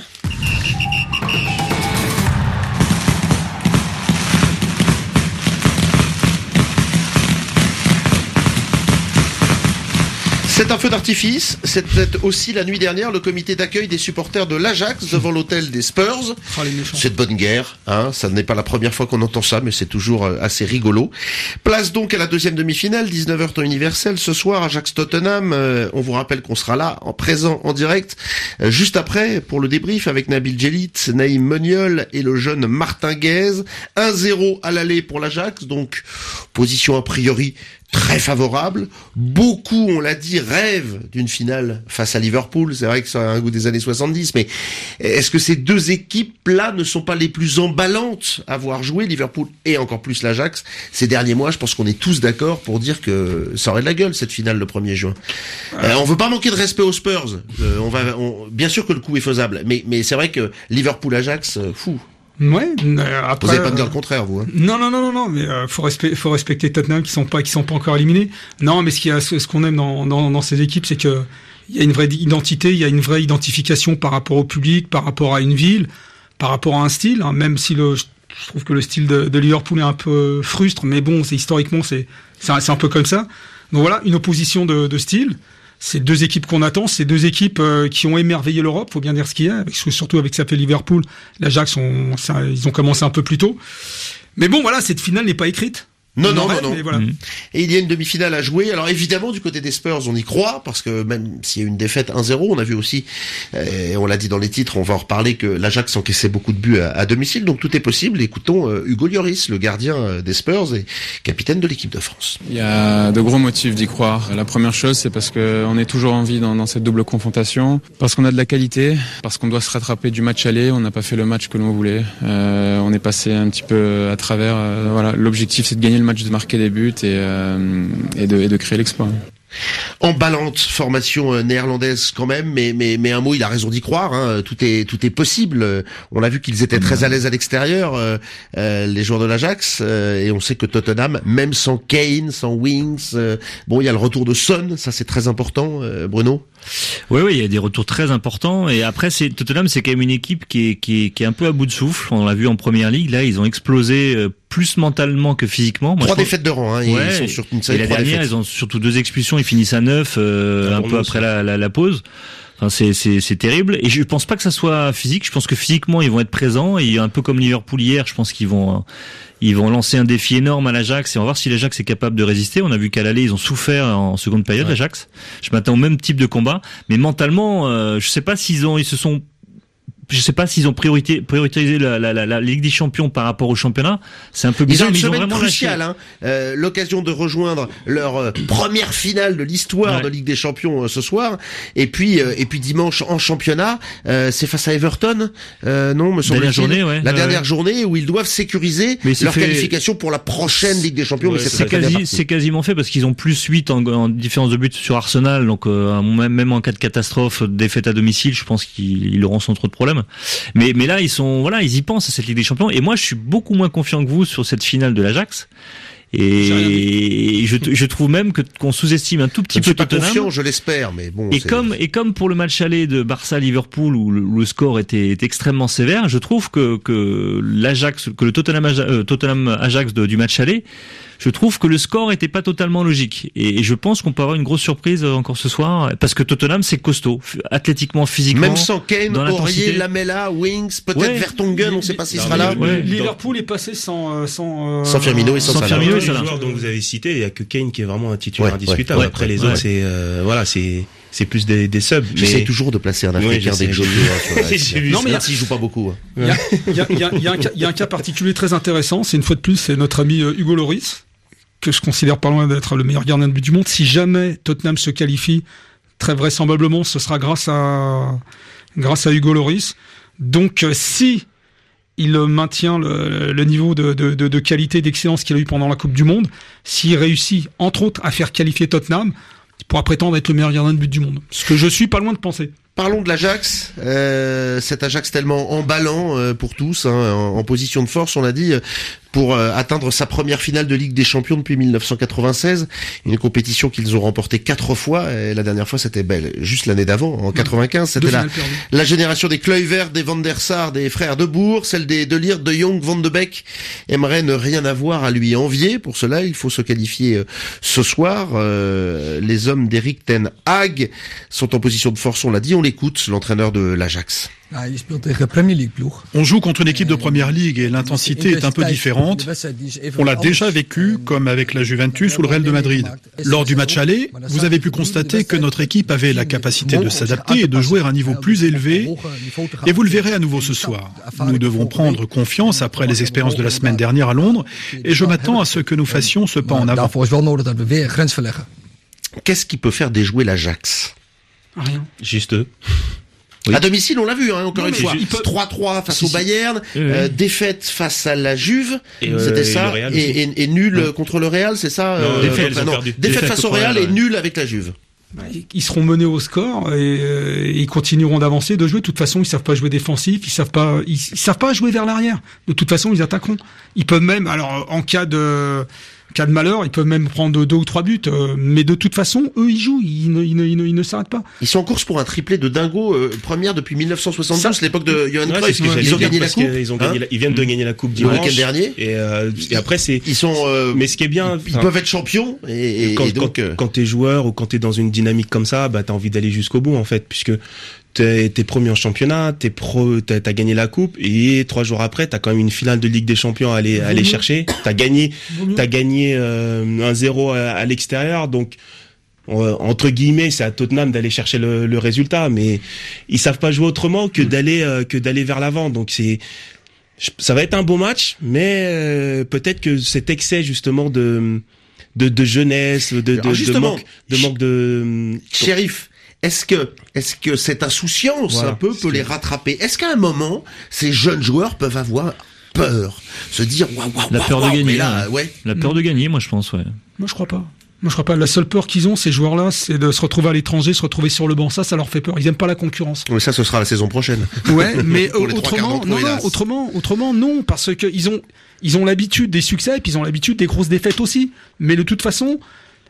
Speaker 4: C'est un feu d'artifice, c'était aussi la nuit dernière le comité d'accueil des supporters de l'Ajax devant l'hôtel des Spurs.
Speaker 5: Oh,
Speaker 4: c'est de bonne guerre, hein, ça n'est pas la première fois qu'on entend ça, mais c'est toujours assez rigolo. Place donc à la deuxième demi-finale, dix-neuf heures temps universel, ce soir, Ajax-Tottenham. Euh, on vous rappelle qu'on sera là, en présent, en direct, euh, juste après, pour le débrief avec Nabil Djellit, Naïm Moniol et le jeune Martin Guez. un zéro à l'aller pour l'Ajax, donc position a priori très favorable. Beaucoup, on l'a dit, rêvent d'une finale face à Liverpool. C'est vrai que ça a un goût des années soixante-dix, mais est-ce que ces deux équipes-là ne sont pas les plus emballantes à voir jouer, Liverpool et encore plus l'Ajax, ces derniers mois? Je pense qu'on est tous d'accord pour dire que ça aurait de la gueule, cette finale, le premier juin. Euh, on veut pas manquer de respect aux Spurs. Euh, on va, on, bien sûr que le coup est faisable, mais, mais c'est vrai que Liverpool-Ajax, euh, fou.
Speaker 5: Ouais. Euh, après,
Speaker 4: vous n'allez pas me dire le contraire, vous. Hein.
Speaker 5: Non, non, non, non, non. Mais euh, faut respecter, faut respecter Tottenham qui sont pas, qui sont pas encore éliminés. Non, mais ce qu'il y a, ce, ce qu'on aime dans, dans, dans ces équipes, c'est que il y a une vraie identité, il y a une vraie identification par rapport au public, par rapport à une ville, par rapport à un style. Hein, même si le, je trouve que le style de, de Liverpool est un peu frustre, mais bon, c'est historiquement, c'est, c'est, c'est un peu comme ça. Donc voilà, une opposition de, de style. C'est deux équipes qu'on attend, c'est deux équipes euh, qui ont émerveillé l'Europe, faut bien dire ce qu'il y a, avec, surtout avec ça fait Liverpool, l'Ajax, on, ça, ils ont commencé un peu plus tôt. Mais bon, voilà, cette finale n'est pas écrite.
Speaker 4: Non, non, non, non.
Speaker 5: Voilà.
Speaker 4: Mmh. Et il y a une demi-finale à jouer. Alors évidemment, du côté des Spurs, on y croit, parce que même s'il y a une défaite un zéro, on a vu aussi, et on l'a dit dans les titres, on va en reparler, que l'Ajax encaissait beaucoup de buts à, à domicile, donc tout est possible. Écoutons euh, Hugo Lloris, le gardien des Spurs et capitaine de l'équipe de France.
Speaker 12: Il y a de gros motifs d'y croire. La première chose, c'est parce qu'on est toujours en vie dans, dans cette double confrontation, parce qu'on a de la qualité, parce qu'on doit se rattraper du match aller, on n'a pas fait le match que l'on voulait, euh, on est passé un petit peu à travers. Euh, voilà, l'objectif, c'est de gagner le match, de marquer des buts et, euh, et, de, et de créer l'exploit.
Speaker 4: Emballante formation néerlandaise quand même, mais mais mais un mot, il a raison d'y croire. Hein, tout est tout est possible. On a vu qu'ils étaient très à l'aise à l'extérieur, euh, euh, les joueurs de l'Ajax, euh, et on sait que Tottenham, même sans Kane, sans Winks, euh, bon, il y a le retour de Son, ça c'est très important, euh, Bruno.
Speaker 8: Oui, oui, il y a des retours très importants. Et après, c'est Tottenham, c'est quand même une équipe qui est qui est qui est un peu à bout de souffle. On l'a vu en première ligue. Là, ils ont explosé euh, plus mentalement que physiquement. Moi,
Speaker 4: Trois
Speaker 8: je
Speaker 4: défaites de rang. Hein,
Speaker 8: ouais,
Speaker 4: ils sont sur une série.
Speaker 8: Et la dernière, ils ont surtout deux expulsions. Ils finissent à neuf, euh, un peu après la, la, la pause. Enfin, c'est, c'est, c'est terrible. Et je pense pas que ça soit physique. Je pense que physiquement, ils vont être présents. Et un peu comme Liverpool hier, je pense qu'ils vont, ils vont lancer un défi énorme à l'Ajax. Et on va voir si l'Ajax est capable de résister. On a vu qu'à l'aller, ils ont souffert en seconde période, ouais. l'Ajax. Je m'attends au même type de combat. Mais mentalement, euh, je sais pas s'ils ont, ils se sont, je sais pas s'ils ont priorité, priorisé la, la, la, la Ligue des Champions par rapport au championnat. C'est un peu bizarre.
Speaker 4: Ils ont une
Speaker 8: mais
Speaker 4: semaine
Speaker 8: ils ont vraiment
Speaker 4: cruciale, hein. euh, l'occasion de rejoindre leur euh, première finale de l'histoire ouais. de Ligue des Champions euh, ce soir. Et puis, euh, et puis dimanche en championnat, euh, c'est face à Everton, euh, non, me semble-t-il.
Speaker 8: Journée, ouais.
Speaker 4: La
Speaker 8: ouais,
Speaker 4: dernière
Speaker 8: ouais.
Speaker 4: journée où ils doivent sécuriser leur fait... qualification pour la prochaine Ligue des Champions.
Speaker 8: Ouais,
Speaker 4: mais c'est,
Speaker 8: c'est,
Speaker 4: très,
Speaker 8: quasi,
Speaker 4: très
Speaker 8: c'est quasiment fait parce qu'ils ont plus huit en, en différence de but sur Arsenal. Donc euh, même, même en cas de catastrophe, défaite à domicile, je pense qu'ils ils auront sans trop de problèmes. Mais Mais là, ils sont, voilà, ils y pensent à cette Ligue des Champions. Et moi, je suis beaucoup moins confiant que vous sur cette finale de l'Ajax. Et je, je trouve même que qu'on sous-estime un tout petit
Speaker 4: je
Speaker 8: peu
Speaker 4: Tottenham. Je suis pas confiant,
Speaker 8: je
Speaker 4: l'espère, mais bon.
Speaker 8: Et
Speaker 4: c'est...
Speaker 8: comme et comme pour le match aller de Barça-Liverpool où le, où le score était, était extrêmement sévère, je trouve que que l'Ajax, que le Tottenham euh, Tottenham Ajax de, du match aller, je trouve que le score était pas totalement logique. Et, et je pense qu'on peut avoir une grosse surprise encore ce soir parce que Tottenham c'est costaud, athlétiquement, physiquement.
Speaker 4: Même sans Kane, Aurier, Lamela, Winks, peut-être ouais. Vertonghen, on sait pas s'il sera là.
Speaker 5: Ouais. Liverpool est passé sans sans euh,
Speaker 4: sans Firmino et sans, sans
Speaker 6: Firmino. Les joueurs dont vous avez cité, il y a que Kane qui est vraiment un titulaire ouais, indiscutable. Ouais, Après ouais, les autres, ouais. c'est euh, voilà, c'est c'est plus des, des subs.
Speaker 4: J'essaie mais... toujours de placer un Africain dès que je joue.
Speaker 5: Non mais
Speaker 4: il joue pas beaucoup.
Speaker 5: Il y a il y a il y a il y a un cas, il y a un cas particulier très intéressant. C'est une fois de plus, c'est notre ami Hugo Lloris, que je considère pas loin d'être le meilleur gardien de but du monde. Si jamais Tottenham se qualifie, très vraisemblablement, ce sera grâce à grâce à Hugo Lloris. Donc si il maintient le, le niveau de, de, de, de qualité, d'excellence qu'il a eu pendant la Coupe du Monde, s'il réussit, entre autres, à faire qualifier Tottenham, il pourra prétendre être le meilleur gardien de but du monde. Ce que je suis pas loin de penser.
Speaker 4: Parlons de l'Ajax, euh, cet Ajax tellement emballant euh, pour tous, hein, en, en position de force, on l'a dit, pour euh, atteindre sa première finale de Ligue des Champions depuis dix-neuf cent quatre-vingt-seize, une compétition qu'ils ont remportée quatre fois, et la dernière fois c'était belle, juste l'année d'avant, en quatre-vingt-quinze, c'était la, la génération des Kluivert, des Van der Sar, des frères de Boer, celle des De Ligt, de Jong, Van de Beek, aimerait ne rien avoir à lui envier. Pour cela, il faut se qualifier euh, ce soir. Euh, les hommes d'Erik ten Hag sont en position de force, on l'a dit, on l'écoute, l'entraîneur de l'Ajax.
Speaker 13: On joue contre une équipe de Première Ligue et l'intensité est un peu différente. On l'a déjà vécu, comme avec la Juventus ou le Real de Madrid. Lors du match aller, vous avez pu constater que notre équipe avait la capacité de s'adapter et de jouer à un niveau plus élevé, et vous le verrez à nouveau ce soir. Nous devons prendre confiance après les expériences de la semaine dernière à Londres, et je m'attends à ce que nous fassions ce pas en avant.
Speaker 4: Qu'est-ce qui peut faire déjouer l'Ajax ?
Speaker 5: Rien.
Speaker 6: Juste eux.
Speaker 4: Oui. À domicile, on l'a vu, hein, encore
Speaker 5: non,
Speaker 4: une fois.
Speaker 5: Peut...
Speaker 4: trois trois face
Speaker 5: si,
Speaker 4: au
Speaker 5: si.
Speaker 4: Bayern,
Speaker 5: oui,
Speaker 4: euh,
Speaker 5: oui.
Speaker 4: défaite face à la Juve,
Speaker 6: et euh,
Speaker 4: c'était
Speaker 6: et
Speaker 4: ça, et, et, et nul ouais. contre le Real, c'est ça
Speaker 6: non,
Speaker 4: euh,
Speaker 6: défaite,
Speaker 4: enfin, non, défaite, défaite face au Real et nul avec la Juve.
Speaker 5: Ils seront menés au score et, euh, ils continueront d'avancer, de jouer. De toute façon, ils savent pas jouer défensif, ils savent pas, ils, ils savent pas jouer vers l'arrière. De toute façon, ils attaqueront. Ils peuvent même, alors en cas de cas de malheur, ils peuvent même prendre deux ou trois buts, euh, mais de toute façon, eux, ils jouent, ils ne, ils ne, ils ne, ils ne s'arrêtent pas.
Speaker 4: Ils sont en course pour un triplé de dingo, euh, première depuis dix-neuf cent soixante-douze, ça, l'époque de Johan
Speaker 6: ouais,
Speaker 4: Cruyff. Ils ont gagné la coupe.
Speaker 6: Ils ont gagné, hein la, ils viennent de gagner la coupe dimanche.
Speaker 4: Le week-end dernier.
Speaker 6: Et, euh, et après, c'est.
Speaker 4: Ils sont. Euh,
Speaker 6: mais ce qui est bien,
Speaker 4: ils, ils peuvent être champions. Et, et,
Speaker 6: quand,
Speaker 4: et donc,
Speaker 6: quand,
Speaker 4: euh...
Speaker 6: quand t'es joueur ou quand t'es dans une dynamique comme ça, bah t'as envie d'aller jusqu'au bout en fait, puisque T'es, t'es premier en championnat, t'es pro, t'as, t'as gagné la coupe et trois jours après t'as quand même une finale de Ligue des Champions à aller, à aller chercher. T'as gagné, t'as gagné euh, un zéro à, à l'extérieur, donc euh, entre guillemets c'est à Tottenham d'aller chercher le, le résultat, mais ils savent pas jouer autrement que d'aller euh, que d'aller vers l'avant. Donc c'est ça va être un beau match, mais euh, peut-être que cet excès justement de de, de jeunesse, de de, de, de manque de manque de
Speaker 4: Sheriff. Est-ce que, est-ce que cette insouciance voilà, un peu peut les rattraper ? Est-ce qu'à un moment, ces jeunes joueurs peuvent avoir peur, se dire waouh waouh
Speaker 8: la peur de gagner,
Speaker 4: là,
Speaker 8: ouais.
Speaker 4: ouais.
Speaker 8: La peur de gagner, moi je pense, ouais.
Speaker 5: Moi je crois pas. Moi je crois pas. La seule peur qu'ils ont, ces joueurs-là, c'est de se retrouver à l'étranger, se retrouver sur le banc. Ça, ça leur fait peur. Ils aiment pas la concurrence.
Speaker 4: Mais ça, ce sera la saison prochaine.
Speaker 5: Ouais, mais autrement, non, non, autrement, autrement, non, parce que ils ont, ils ont l'habitude des succès et puis ils ont l'habitude des grosses défaites aussi. Mais de toute façon.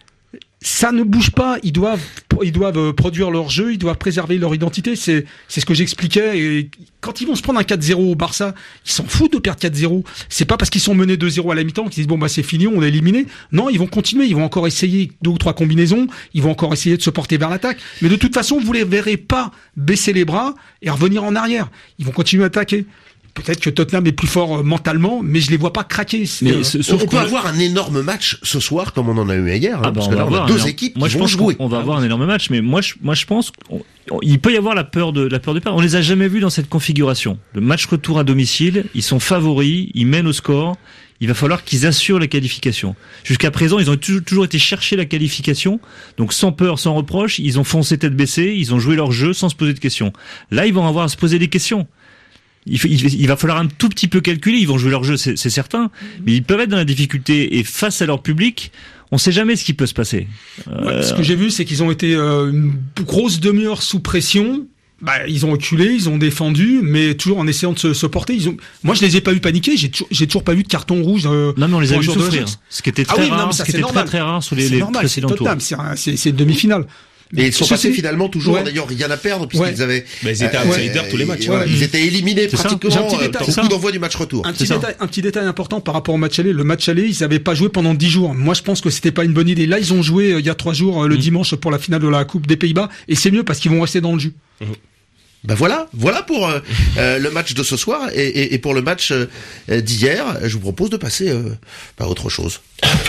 Speaker 5: Ça ne bouge pas. Ils doivent, ils doivent produire leur jeu. Ils doivent préserver leur identité. C'est, c'est ce que j'expliquais. Et quand ils vont se prendre un quatre zéro au Barça, ils s'en foutent de perdre quatre zéro. C'est pas parce qu'ils sont menés deux zéro à la mi-temps qu'ils disent bon bah c'est fini, on est éliminé. Non, ils vont continuer. Ils vont encore essayer deux ou trois combinaisons. Ils vont encore essayer de se porter vers l'attaque. Mais de toute façon, vous les verrez pas baisser les bras et revenir en arrière. Ils vont continuer à attaquer. Peut-être que Tottenham est plus fort euh, mentalement, mais je les vois pas craquer.
Speaker 4: Mais euh, sauf on peut avoir un énorme match ce soir, comme on en a eu hier, hein,
Speaker 8: ah bah
Speaker 4: parce
Speaker 8: on
Speaker 4: que
Speaker 8: là,
Speaker 4: on a deux énorme... équipes
Speaker 8: moi,
Speaker 4: qui
Speaker 8: je
Speaker 4: vont
Speaker 8: pense
Speaker 4: jouer.
Speaker 8: On va avoir un énorme match, mais moi, je, moi, je pense qu'il peut y avoir la peur de la peur de perdre. On les a jamais vus dans cette configuration. Le match retour à domicile, ils sont favoris, ils mènent au score. Il va falloir qu'ils assurent la qualification. Jusqu'à présent, ils ont toujours été chercher la qualification, donc sans peur, sans reproche. Ils ont foncé tête baissée, ils ont joué leur jeu sans se poser de questions. Là, ils vont avoir à se poser des questions. Il, il, il va falloir un tout petit peu calculer. Ils vont jouer leur jeu, c'est, c'est certain, mais ils peuvent être dans la difficulté et face à leur public, on sait jamais ce qui peut se passer.
Speaker 5: Euh... Ouais, ce que j'ai vu, c'est qu'ils ont été euh, une grosse demi-heure sous pression. Bah, ils ont reculé, ils ont défendu, mais toujours en essayant de se, se porter. Ils ont. Moi, je les ai pas vus paniquer. J'ai toujours, j'ai toujours pas vu de carton rouge. Euh,
Speaker 8: non, mais on les a vus souffrir. Ce qui était très
Speaker 5: ah oui,
Speaker 8: rare,
Speaker 5: non, ça,
Speaker 8: ce qui était très très rare sur les, les
Speaker 5: normal,
Speaker 8: précédents tours.
Speaker 5: C'est, c'est, c'est une demi-finale.
Speaker 4: Et ils sont
Speaker 5: ça,
Speaker 4: passés
Speaker 5: c'est...
Speaker 4: finalement toujours,
Speaker 5: ouais.
Speaker 4: d'ailleurs, rien à perdre, puisqu'ils ouais. avaient...
Speaker 6: Bah, ils étaient euh, outsiders ouais, tous les matchs.
Speaker 4: Ouais,
Speaker 6: ouais.
Speaker 4: Ils étaient éliminés
Speaker 5: c'est
Speaker 4: pratiquement
Speaker 5: un petit détail,
Speaker 4: au coup d'envoi du match retour.
Speaker 5: Un petit, détail, un petit détail important par rapport au match aller. Le match aller, ils avaient pas joué pendant dix jours. Moi, je pense que c'était pas une bonne idée. Là, ils ont joué euh, il y a trois jours, euh, le mmh. dimanche, pour la finale de la Coupe des Pays-Bas. Et c'est mieux parce qu'ils vont rester dans le jus. Mmh.
Speaker 4: Ben voilà, voilà pour euh, euh, le match de ce soir et, et, et pour le match euh, d'hier. Je vous propose de passer euh, à autre chose.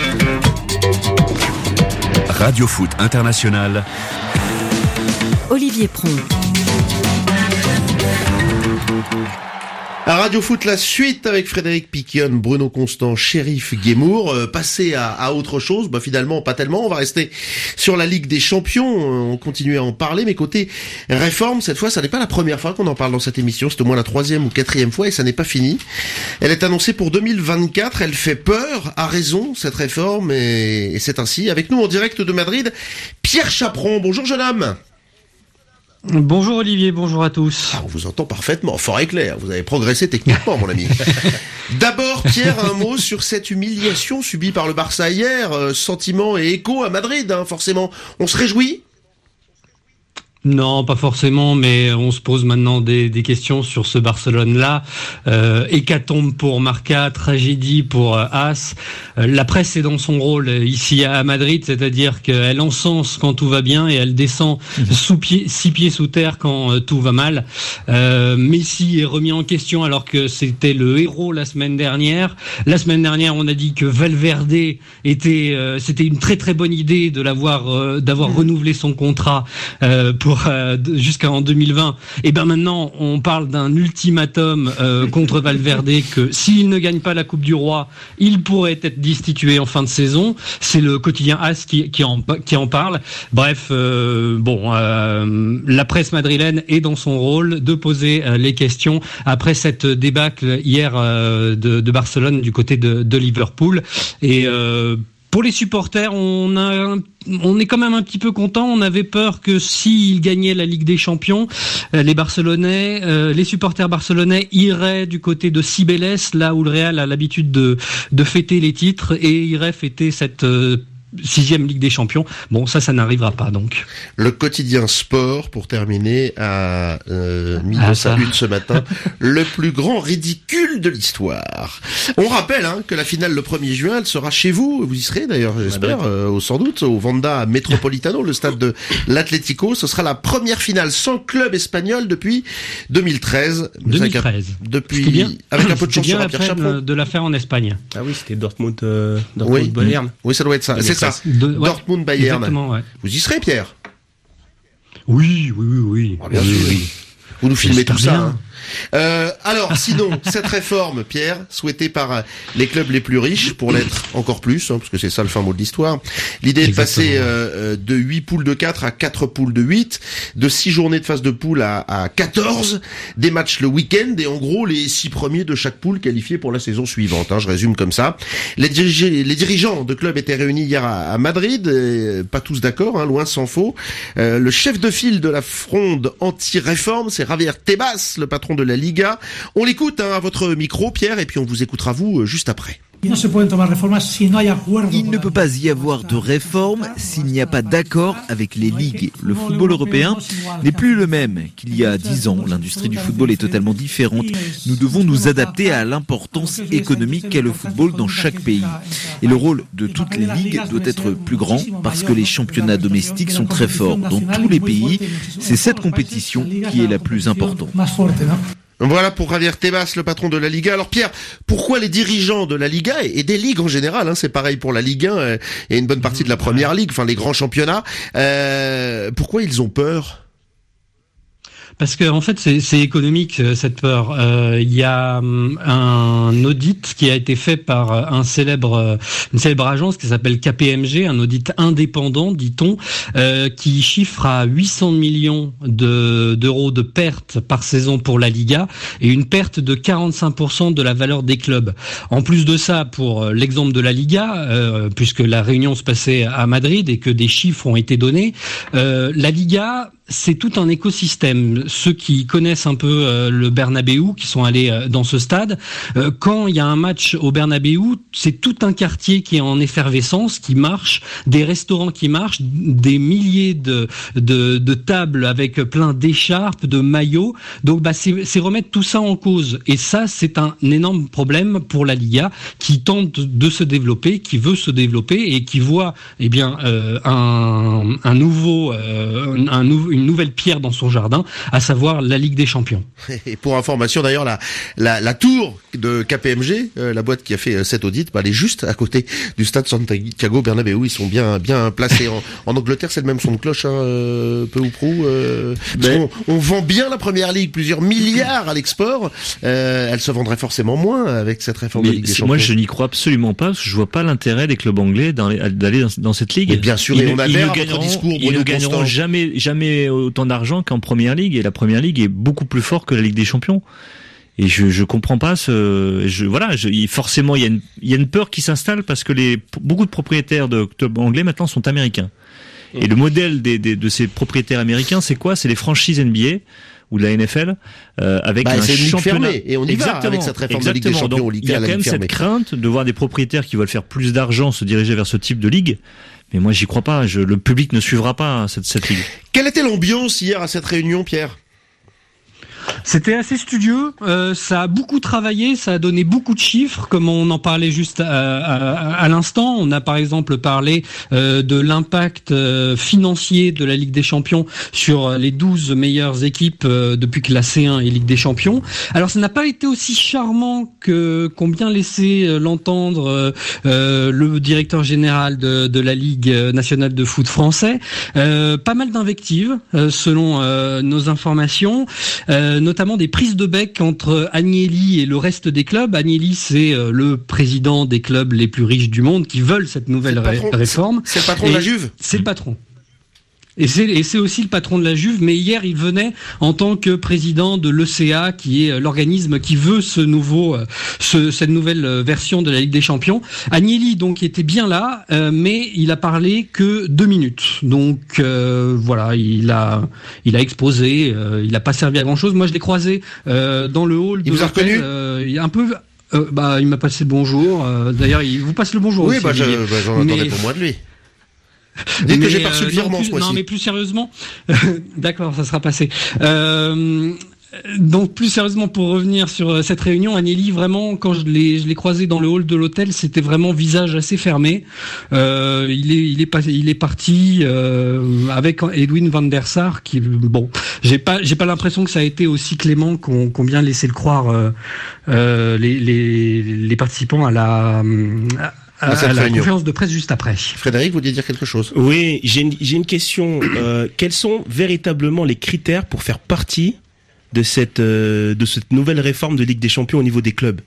Speaker 3: Radio Foot International.
Speaker 1: Olivier Pron.
Speaker 4: À Radio Foot, la suite avec Frédéric Piquion, Bruno Constant, Sheriff Guémour. Euh, passer à, à autre chose, bah finalement pas tellement. On va rester sur la Ligue des Champions. On continue à en parler, mais côté réforme, cette fois, ça n'est pas la première fois qu'on en parle dans cette émission. C'est au moins la troisième ou quatrième fois et ça n'est pas fini. Elle est annoncée pour deux mille vingt-quatre. Elle fait peur, à raison, cette réforme, et, et c'est ainsi. Avec nous en direct de Madrid, Pierre Chaperon. Bonjour jeune homme.
Speaker 14: Bonjour Olivier, bonjour à tous.
Speaker 4: Ah, on vous entend parfaitement, fort et clair. Vous avez progressé techniquement, mon ami. D'abord, Pierre, un mot sur cette humiliation subie par le Barça hier. Euh, sentiment et écho à Madrid, hein, forcément. On se réjouit ?
Speaker 14: Non, pas forcément, mais on se pose maintenant des, des questions sur ce Barcelone-là. Euh, hécatombe pour Marca, tragédie pour euh, As. Euh, la presse est dans son rôle ici à Madrid, c'est-à-dire qu'elle encense quand tout va bien et elle descend mmh. sous pied, six pieds sous terre quand euh, tout va mal. Euh, Messi est remis en question alors que c'était le héros la semaine dernière. La semaine dernière, on a dit que Valverde était, euh, c'était une très très bonne idée de l'avoir, euh, d'avoir mmh. renouvelé son contrat euh, pour Euh, jusqu'en deux mille vingt. Et ben maintenant, on parle d'un ultimatum euh, contre Valverde que s'il ne gagne pas la Coupe du Roi, il pourrait être destitué en fin de saison. C'est le quotidien As qui, qui, en, qui en parle. Bref, euh, bon, euh, la presse madrilène est dans son rôle de poser euh, les questions après cette débâcle hier euh, de, de Barcelone du côté de, de Liverpool. Et euh, pour les supporters, on a, on est quand même un petit peu content. On avait peur que s'ils gagnaient la Ligue des Champions, les Barcelonais, euh, les supporters barcelonais iraient du côté de Cibeles, là où le Real a l'habitude de, de fêter les titres, et iraient fêter cette euh, sixième Ligue des Champions. Bon, ça, ça n'arrivera pas, donc.
Speaker 4: Le quotidien Sport, pour terminer, a euh, mis dans sa une ce matin le plus grand ridicule de l'histoire. On rappelle hein, que la finale le premier juin, elle sera chez vous. Vous y serez d'ailleurs, j'espère, euh, sans doute, au Wanda Metropolitano, le stade de l'Atlético. Ce sera la première finale sans club espagnol depuis deux mille treize.
Speaker 14: deux mille treize.
Speaker 4: Depuis, bien, avec un peu de chance sur Pierre Chaperon.
Speaker 14: De l'affaire en Espagne.
Speaker 6: Ah oui, c'était Dortmund, euh, Dortmund oui. Bayern.
Speaker 4: Oui, ça doit être ça. C'est ça. De, ouais, Dortmund Bayern.
Speaker 14: Ouais.
Speaker 4: Vous y serez, Pierre?
Speaker 14: Oui, oui, oui, oui.
Speaker 4: Ah, bien
Speaker 14: oui,
Speaker 4: sûr.
Speaker 14: Oui.
Speaker 4: Vous nous filmez tout ça.
Speaker 14: Bien.
Speaker 4: Hein. Euh, alors, sinon, cette réforme, Pierre, souhaitée par les clubs les plus riches, pour l'être encore plus, hein, parce que c'est ça le fin mot de l'histoire. L'idée est de passer euh, de huit poules de quatre à quatre poules de huit, de six journées de phase de poule à, à quatorze, des matchs le week-end, et en gros, les six premiers de chaque poule qualifiés pour la saison suivante. Hein, je résume comme ça. Les, dirige- les dirigeants de clubs étaient réunis hier à, à Madrid, et pas tous d'accord, hein, loin s'en faut. Euh, le chef de file de la fronde anti-réforme, c'est Javier Tebas, le patron de la Liga. On l'écoute hein, à votre micro, Pierre, et puis on vous écoutera vous juste après.
Speaker 15: Il ne peut pas y avoir de réforme s'il n'y a pas d'accord avec les ligues. Le football européen n'est plus le même qu'il y a dix ans. L'industrie du football est totalement différente. Nous devons nous adapter à l'importance économique qu'a le football dans chaque pays. Et le rôle de toutes les ligues doit être plus grand parce que les championnats domestiques sont très forts. Dans tous les pays, c'est cette compétition qui est la plus importante.
Speaker 4: Voilà pour Javier Tebas, le patron de la Liga. Alors Pierre, pourquoi les dirigeants de la Liga et des ligues en général, hein, c'est pareil pour la Ligue un et une bonne partie de la Première Ligue, enfin les grands championnats, euh, pourquoi ils ont peur ?
Speaker 14: Parce que en fait c'est, c'est économique cette peur. Euh, il y a un audit qui a été fait par un célèbre, une célèbre agence qui s'appelle K P M G, un audit indépendant, dit-on, euh, qui chiffre à huit cents millions de, d'euros de pertes par saison pour la Liga et une perte de quarante-cinq pour cent de la valeur des clubs. En plus de ça, pour l'exemple de la Liga, euh, puisque la réunion se passait à Madrid et que des chiffres ont été donnés, euh, la Liga c'est tout un écosystème. Ceux qui connaissent un peu euh, le Bernabéu, qui sont allés euh, dans ce stade, euh, quand il y a un match au Bernabéu, c'est tout un quartier qui est en effervescence, qui marche, des restaurants qui marchent, des milliers de de, de tables avec plein d'écharpes, de maillots. Donc, bah, c'est, c'est remettre tout ça en cause. Et ça, c'est un énorme problème pour la Liga, qui tente de se développer, qui veut se développer et qui voit, eh bien, euh, un un nouveau, euh, un nouveau une nouvelle pierre dans son jardin, à savoir la Ligue des Champions.
Speaker 4: Et pour information d'ailleurs, la, la, la tour de K P M G, euh, la boîte qui a fait euh, cet audit, bah, elle est juste à côté du stade Santiago Bernabéu. Ils sont bien bien placés. En, en Angleterre, c'est le même son de cloche, hein, euh, peu ou prou. Euh, parce qu'on, on vend bien la Première Ligue, plusieurs milliards à l'export. Euh, elle se vendrait forcément moins avec cette réforme
Speaker 8: Mais
Speaker 4: de Ligue des Champions.
Speaker 8: Moi, je n'y crois absolument pas, parce que je vois pas l'intérêt des clubs anglais dans les, d'aller dans, dans cette ligue.
Speaker 4: Mais bien sûr,
Speaker 8: ils,
Speaker 4: et on adhère
Speaker 8: ils
Speaker 4: à votre discours,
Speaker 8: Ils ne gagneront jamais, jamais autant d'argent qu'en Première Ligue, et la Première Ligue est beaucoup plus forte que la Ligue des Champions. Et je je comprends pas ce je voilà je, forcément il y a une il y a une peur qui s'installe parce que les beaucoup de propriétaires de clubs anglais maintenant sont américains. Et le modèle des, des, de ces propriétaires américains, c'est quoi? C'est les franchises N B A ou de la N F L euh, avec
Speaker 4: bah,
Speaker 8: un
Speaker 4: c'est
Speaker 8: championnat.
Speaker 4: Fermée, et on y
Speaker 8: exactement,
Speaker 4: va avec cette réforme
Speaker 8: exactement.
Speaker 4: de Ligue des Champions.
Speaker 8: Donc, il y a quand même cette crainte de voir des propriétaires qui veulent faire plus d'argent se diriger vers ce type de ligue. Mais moi, j'y crois pas. Je, le public ne suivra pas cette, cette ligue.
Speaker 4: Quelle était l'ambiance hier à cette réunion, Pierre?
Speaker 14: C'était assez studieux, euh, ça a beaucoup travaillé, ça a donné beaucoup de chiffres, comme on en parlait juste à, à, à l'instant. On a par exemple parlé euh, de l'impact euh, financier de la Ligue des Champions sur les douze meilleures équipes euh, depuis que la C un est Ligue des Champions. Alors ça n'a pas été aussi charmant que qu'ont bien laissé euh, l'entendre euh, euh, le directeur général de, de la Ligue nationale de foot français. Euh, pas mal d'invectives euh, selon euh, nos informations. Euh, notamment des prises de bec entre Agnelli et le reste des clubs. Agnelli, c'est euh, le président des clubs les plus riches du monde qui veulent cette nouvelle ré- patron, réforme.
Speaker 4: C'est le patron et de la Juve.
Speaker 14: C'est le patron. Et c'est, et c'est aussi le patron de la Juve, mais hier il venait en tant que président de l'E C A, qui est l'organisme qui veut ce nouveau, ce, cette nouvelle version de la Ligue des Champions. Agnelli donc était bien là, euh, mais il a parlé que deux minutes. Donc euh, voilà, il a, il a exposé, euh, il a pas servi à grand chose. Moi je l'ai croisé euh, dans le hall.
Speaker 4: Il
Speaker 14: de
Speaker 4: vous a reconnu
Speaker 14: euh, il a un peu. Euh, bah il m'a passé le bonjour. Euh, d'ailleurs il vous passe le bonjour.
Speaker 4: Oui,
Speaker 14: aussi,
Speaker 4: bah, je, bah j'en attendais
Speaker 14: mais...
Speaker 4: pour moi de lui. Dès que j'ai pas reçu le virement
Speaker 14: non,
Speaker 4: ce mois-ci.
Speaker 14: Non, mais plus sérieusement, d'accord, ça sera passé. Euh, donc plus sérieusement, pour revenir sur cette réunion, Agnelli, vraiment, quand je l'ai, je l'ai croisé dans le hall de l'hôtel, c'était vraiment visage assez fermé. Euh, il est, il est pas, il est parti euh, avec Edwin van der Sar, qui, bon, j'ai pas, j'ai pas l'impression que ça a été aussi clément qu'on, qu'on bien laissé le croire euh, euh, les, les, les participants à la. À, à, à la réunion. Conférence de presse juste après.
Speaker 4: Frédéric, vous vouliez dire quelque chose?
Speaker 6: Oui, j'ai une, j'ai une question. Euh, quels sont véritablement les critères pour faire partie de cette, euh, de cette nouvelle réforme de Ligue des Champions au niveau des clubs?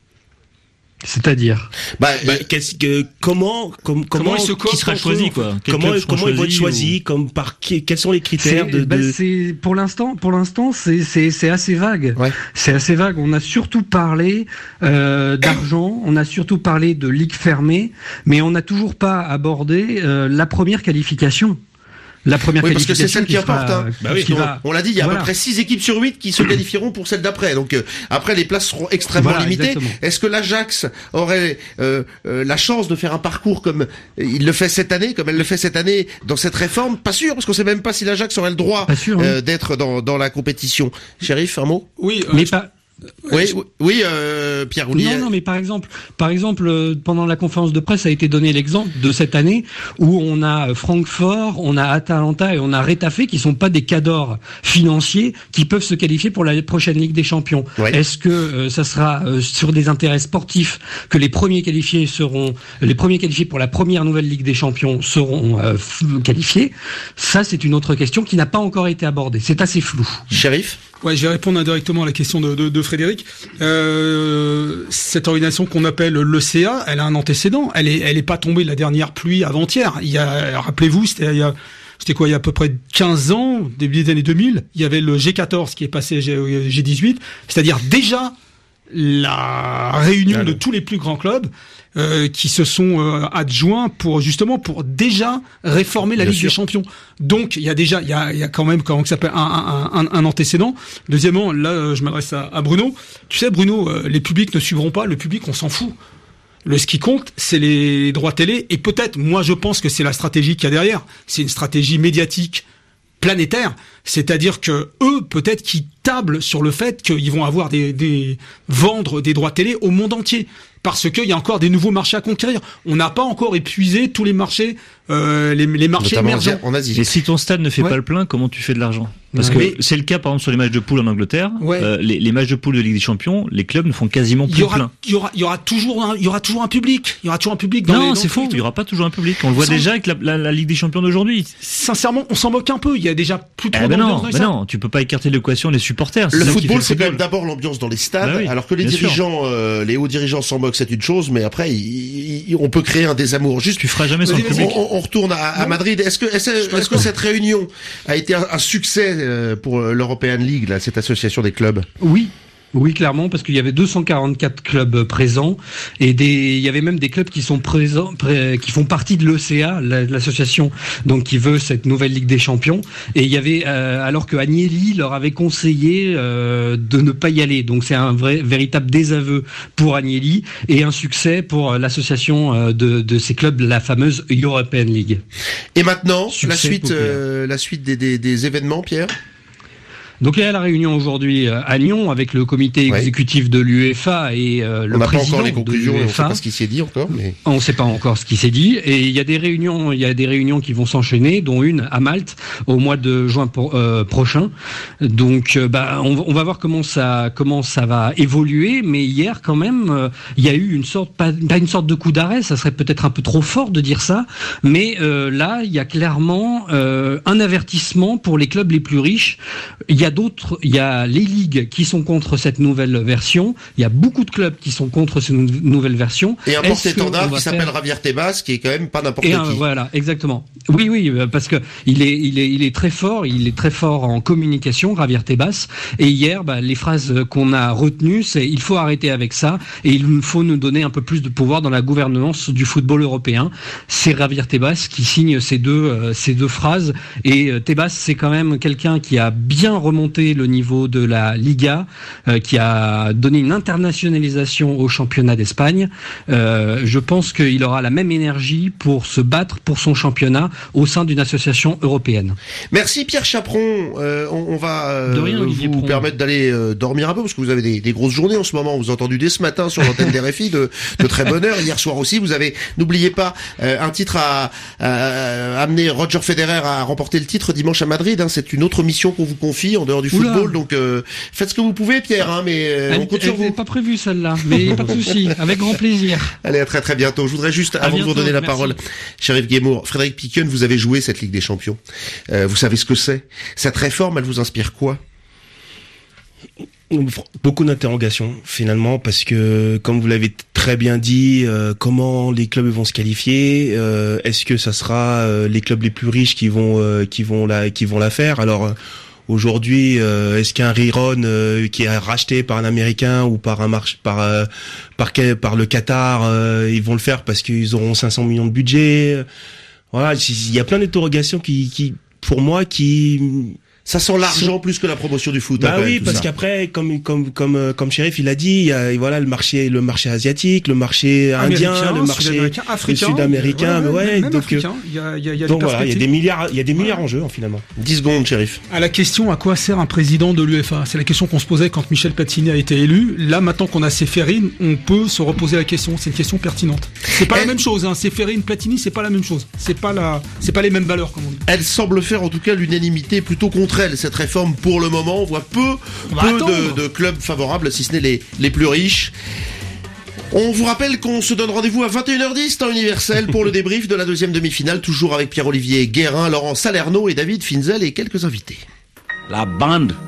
Speaker 14: C'est-à-dire
Speaker 6: bah, bah, que, comment, com, comment,
Speaker 8: comment se
Speaker 6: qui sera choisi, quoi? Comment, comment ils vont être choisis, ou... comme par qui, quels sont les critères
Speaker 14: c'est,
Speaker 6: de,
Speaker 14: bah,
Speaker 6: de...
Speaker 14: c'est, pour l'instant, pour l'instant, c'est, c'est, c'est assez vague.
Speaker 4: Ouais.
Speaker 14: C'est assez vague. On a surtout parlé, euh, d'argent. On a surtout parlé de ligue fermée, mais on n'a toujours pas abordé, euh, la première qualification. La première
Speaker 4: oui, parce que c'est
Speaker 14: qualification
Speaker 4: celle qui, qui importe. Hein.
Speaker 14: Bah oui,
Speaker 4: on,
Speaker 14: va...
Speaker 4: on l'a dit, il y a voilà. à peu près six équipes sur huit qui se qualifieront pour celle d'après. Donc euh, après, les places seront extrêmement voilà, limitées. Exactement. Est-ce que l'Ajax aurait euh, euh, la chance de faire un parcours comme il le fait cette année, comme elle le fait cette année dans cette réforme? Pas sûr, parce qu'on sait même pas si l'Ajax aurait le droit sûr, euh, oui. d'être dans, dans la compétition. Shérif, un mot?
Speaker 5: Oui, euh,
Speaker 14: mais pas.
Speaker 4: Oui, oui, oui euh, Pierre Roulier.
Speaker 14: Non, non, mais par exemple, par exemple, euh, pendant la conférence de presse a été donné l'exemple de cette année où on a Francfort, on a Atalanta et on a Retafe qui sont pas des cadors financiers qui peuvent se qualifier pour la prochaine Ligue des Champions. Ouais. Est-ce que euh, ça sera euh, sur des intérêts sportifs que les premiers qualifiés seront, les premiers qualifiés pour la première nouvelle Ligue des Champions seront euh, f- qualifiés? Ça, c'est une autre question qui n'a pas encore été abordée. C'est assez flou.
Speaker 4: Shérif?
Speaker 5: Ouais, je vais répondre indirectement à la question de, de, de Frédéric. Euh, cette organisation qu'on appelle l'E C A, elle a un antécédent. Elle est, elle est pas tombée de la dernière pluie avant-hier. Il y a, rappelez-vous, c'était il y a, c'était quoi, il y a à peu près quinze ans, début des années deux mille. Il y avait le G quatorze qui est passé G dix-huit. C'est-à-dire déjà la réunion de tous les plus grands clubs. Euh, qui se sont euh, adjoints pour justement pour déjà réformer la Bien Ligue sûr. des Champions. Donc il y a déjà il y a, il y a quand même comment ça s'appelle un, un, un, un antécédent. Deuxièmement, là euh, je m'adresse à, à Bruno. Tu sais Bruno, euh, les publics ne suivront pas. Le public on s'en fout. Le ce qui compte, c'est les droits télé et peut-être moi je pense que c'est la stratégie qu'il y a derrière. C'est une stratégie médiatique planétaire, c'est-à-dire que eux peut-être qui tablent sur le fait qu'ils vont avoir des, des vendre des droits télé au monde entier. Parce qu'il y a encore des nouveaux marchés à conquérir. On n'a pas encore épuisé tous les marchés, euh, les, les marchés
Speaker 4: Notamment
Speaker 5: émergents.
Speaker 4: En Asie.
Speaker 8: Et si ton stade ne fait ouais. pas le plein, comment tu fais de l'argent? Parce ouais. que c'est le cas, par exemple, sur les matchs de poule en Angleterre. Ouais. Euh, les, les matchs de poule de Ligue des Champions, les clubs ne font quasiment plus
Speaker 5: il y aura,
Speaker 8: plein.
Speaker 5: Il y aura, il y aura toujours, un, il y aura toujours un public. Il y aura toujours un public. Dans
Speaker 8: non,
Speaker 5: les,
Speaker 8: c'est faux. Il y aura pas toujours un public. On le voit Sans... déjà avec la, la, la Ligue des Champions d'aujourd'hui.
Speaker 5: Sincèrement, on s'en moque un peu. Il y a déjà plus trop
Speaker 8: eh ben
Speaker 5: d'ambiance
Speaker 8: non, ben non, tu peux pas écarter l'équation des supporters.
Speaker 4: Le football, c'est quand même d'abord l'ambiance dans les stades, bah oui, alors que les dirigeants, euh, les hauts dirigeants s'en moquent, c'est une chose, mais après, il, il, on peut créer un désamour. Juste,
Speaker 8: tu feras jamais sans le public.
Speaker 4: On, on retourne à, à Madrid. Est-ce que, est-ce, est-ce que cette réunion a été un, un succès pour l'European League, là, cette association des clubs?
Speaker 14: Oui. Oui, clairement, parce qu'il y avait deux cent quarante-quatre clubs présents et des, il y avait même des clubs qui sont présents, pré, qui font partie de l'E C A, l'association donc qui veut cette nouvelle Ligue des Champions. Et il y avait, euh, alors que Agnelli leur avait conseillé euh, de ne pas y aller. Donc c'est un vrai, véritable désaveu pour Agnelli et un succès pour l'association de, de ces clubs, la fameuse European League.
Speaker 4: Et maintenant, succès la suite, euh, la suite des, des, des événements, Pierre.
Speaker 14: Donc il y a la réunion aujourd'hui à Lyon avec le comité exécutif ouais. de l'UEFA et euh, le
Speaker 4: on
Speaker 14: président
Speaker 4: pas encore les conclusions,
Speaker 14: de l'UEFA.
Speaker 4: On ne sait pas ce qui s'est dit encore. Mais...
Speaker 14: On ne sait pas encore ce qui s'est dit. Et il y a des réunions, il y a des réunions qui vont s'enchaîner, dont une à Malte au mois de juin pour, euh, prochain. Donc euh, bah, on, on va voir comment ça, comment ça va évoluer. Mais hier quand même, euh, il y a eu une sorte, pas, pas une sorte de coup d'arrêt. Ça serait peut-être un peu trop fort de dire ça. Mais euh, là, il y a clairement euh, un avertissement pour les clubs les plus riches. Il y a d'autres, il y a les ligues qui sont contre cette nouvelle version. Il y a beaucoup de clubs qui sont contre cette nouvelle version.
Speaker 4: Et un porte-étendard qui s'appelle faire... Javier Tebas, qui est quand même pas n'importe
Speaker 14: et
Speaker 4: qui.
Speaker 14: Un, voilà, exactement. Oui, oui, parce que il est, il est, il est très fort. Il est très fort en communication, Javier Tebas. Et hier, bah, les phrases qu'on a retenues, c'est il faut arrêter avec ça et il faut nous donner un peu plus de pouvoir dans la gouvernance du football européen. C'est Javier Tebas qui signe ces deux, euh, ces deux phrases. Et euh, Tebas, c'est quand même quelqu'un qui a bien remonté le niveau de la Liga, euh, qui a donné une internationalisation au championnat d'Espagne. Euh, je pense qu'il aura la même énergie pour se battre pour son championnat au sein d'une association européenne.
Speaker 4: Merci Pierre Chaperon. Euh, on, on va euh, rien, vous Pron. permettre d'aller euh, dormir un peu parce que vous avez des, des grosses journées en ce moment. Vous avez entendu dès ce matin sur l'antenne des R F I de, de très bonne heure. Hier soir aussi, vous avez, n'oubliez pas, euh, un titre à, à, à amener Roger Federer à remporter le titre dimanche à Madrid. Hein. C'est une autre mission qu'on vous confie en dehors du Oula. football. Donc euh, faites ce que vous pouvez, Pierre. Hein, mais euh,
Speaker 14: elle,
Speaker 4: on compte sur vous.
Speaker 14: Elle n'est pas prévue celle-là, mais pas de souci, avec grand plaisir.
Speaker 4: Allez, à très très bientôt. Je voudrais juste, à avant bientôt, de vous donner la merci. parole, Chérif Guémour, Frédéric Piquen, vous avez joué cette Ligue des Champions. Euh, vous savez ce que c'est. Cette réforme, elle vous inspire quoi?
Speaker 6: Beaucoup d'interrogations finalement, parce que comme vous l'avez très bien dit, euh, comment les clubs vont se qualifier, euh, est-ce que ça sera euh, les clubs les plus riches qui vont euh, qui vont la qui vont la faire? Alors euh, aujourd'hui, euh, est-ce qu'un rerun euh, qui est racheté par un Américain ou par un marché par euh, par par le Qatar, euh, ils vont le faire parce qu'ils auront cinq cents millions de budget? Voilà, il y a plein d'interrogations qui qui pour moi qui
Speaker 4: ça sent l'argent plus que la promotion du foot.
Speaker 6: Bah oui, parce qu'après, comme comme comme comme Chérif il a dit, il y a voilà le marché le marché asiatique, le marché indien,
Speaker 5: Américain,
Speaker 6: le marché
Speaker 5: africain,
Speaker 6: sud-américain,
Speaker 5: ouais,
Speaker 6: ouais,
Speaker 5: même
Speaker 6: donc
Speaker 5: africain. Il y a il y a, il y a
Speaker 6: donc
Speaker 5: des
Speaker 6: voilà, il y a des milliards il y a des milliards ouais. en jeu hein, finalement.
Speaker 4: dix secondes, Chérif.
Speaker 5: À la question à quoi sert un président de l'UEFA, c'est la question qu'on se posait quand Michel Platini a été élu. Là maintenant qu'on a Ceferin, on peut se reposer la question, c'est une question pertinente. C'est pas Elle... la même chose hein, Ceferin, Platini, c'est pas la même chose. C'est pas la c'est pas les mêmes valeurs comme on dit.
Speaker 4: Elle semble faire en tout cas l'unanimité plutôt contre elle cette réforme. Pour le moment, on voit peu, on peu de, de clubs favorables, si ce n'est les, les plus riches. On vous rappelle qu'on se donne rendez-vous à vingt et une heures dix, temps universel, pour le débrief de la deuxième demi-finale, toujours avec Pierre-Olivier Guérin, Laurent Salerno et David Finzel et quelques invités.
Speaker 16: La bande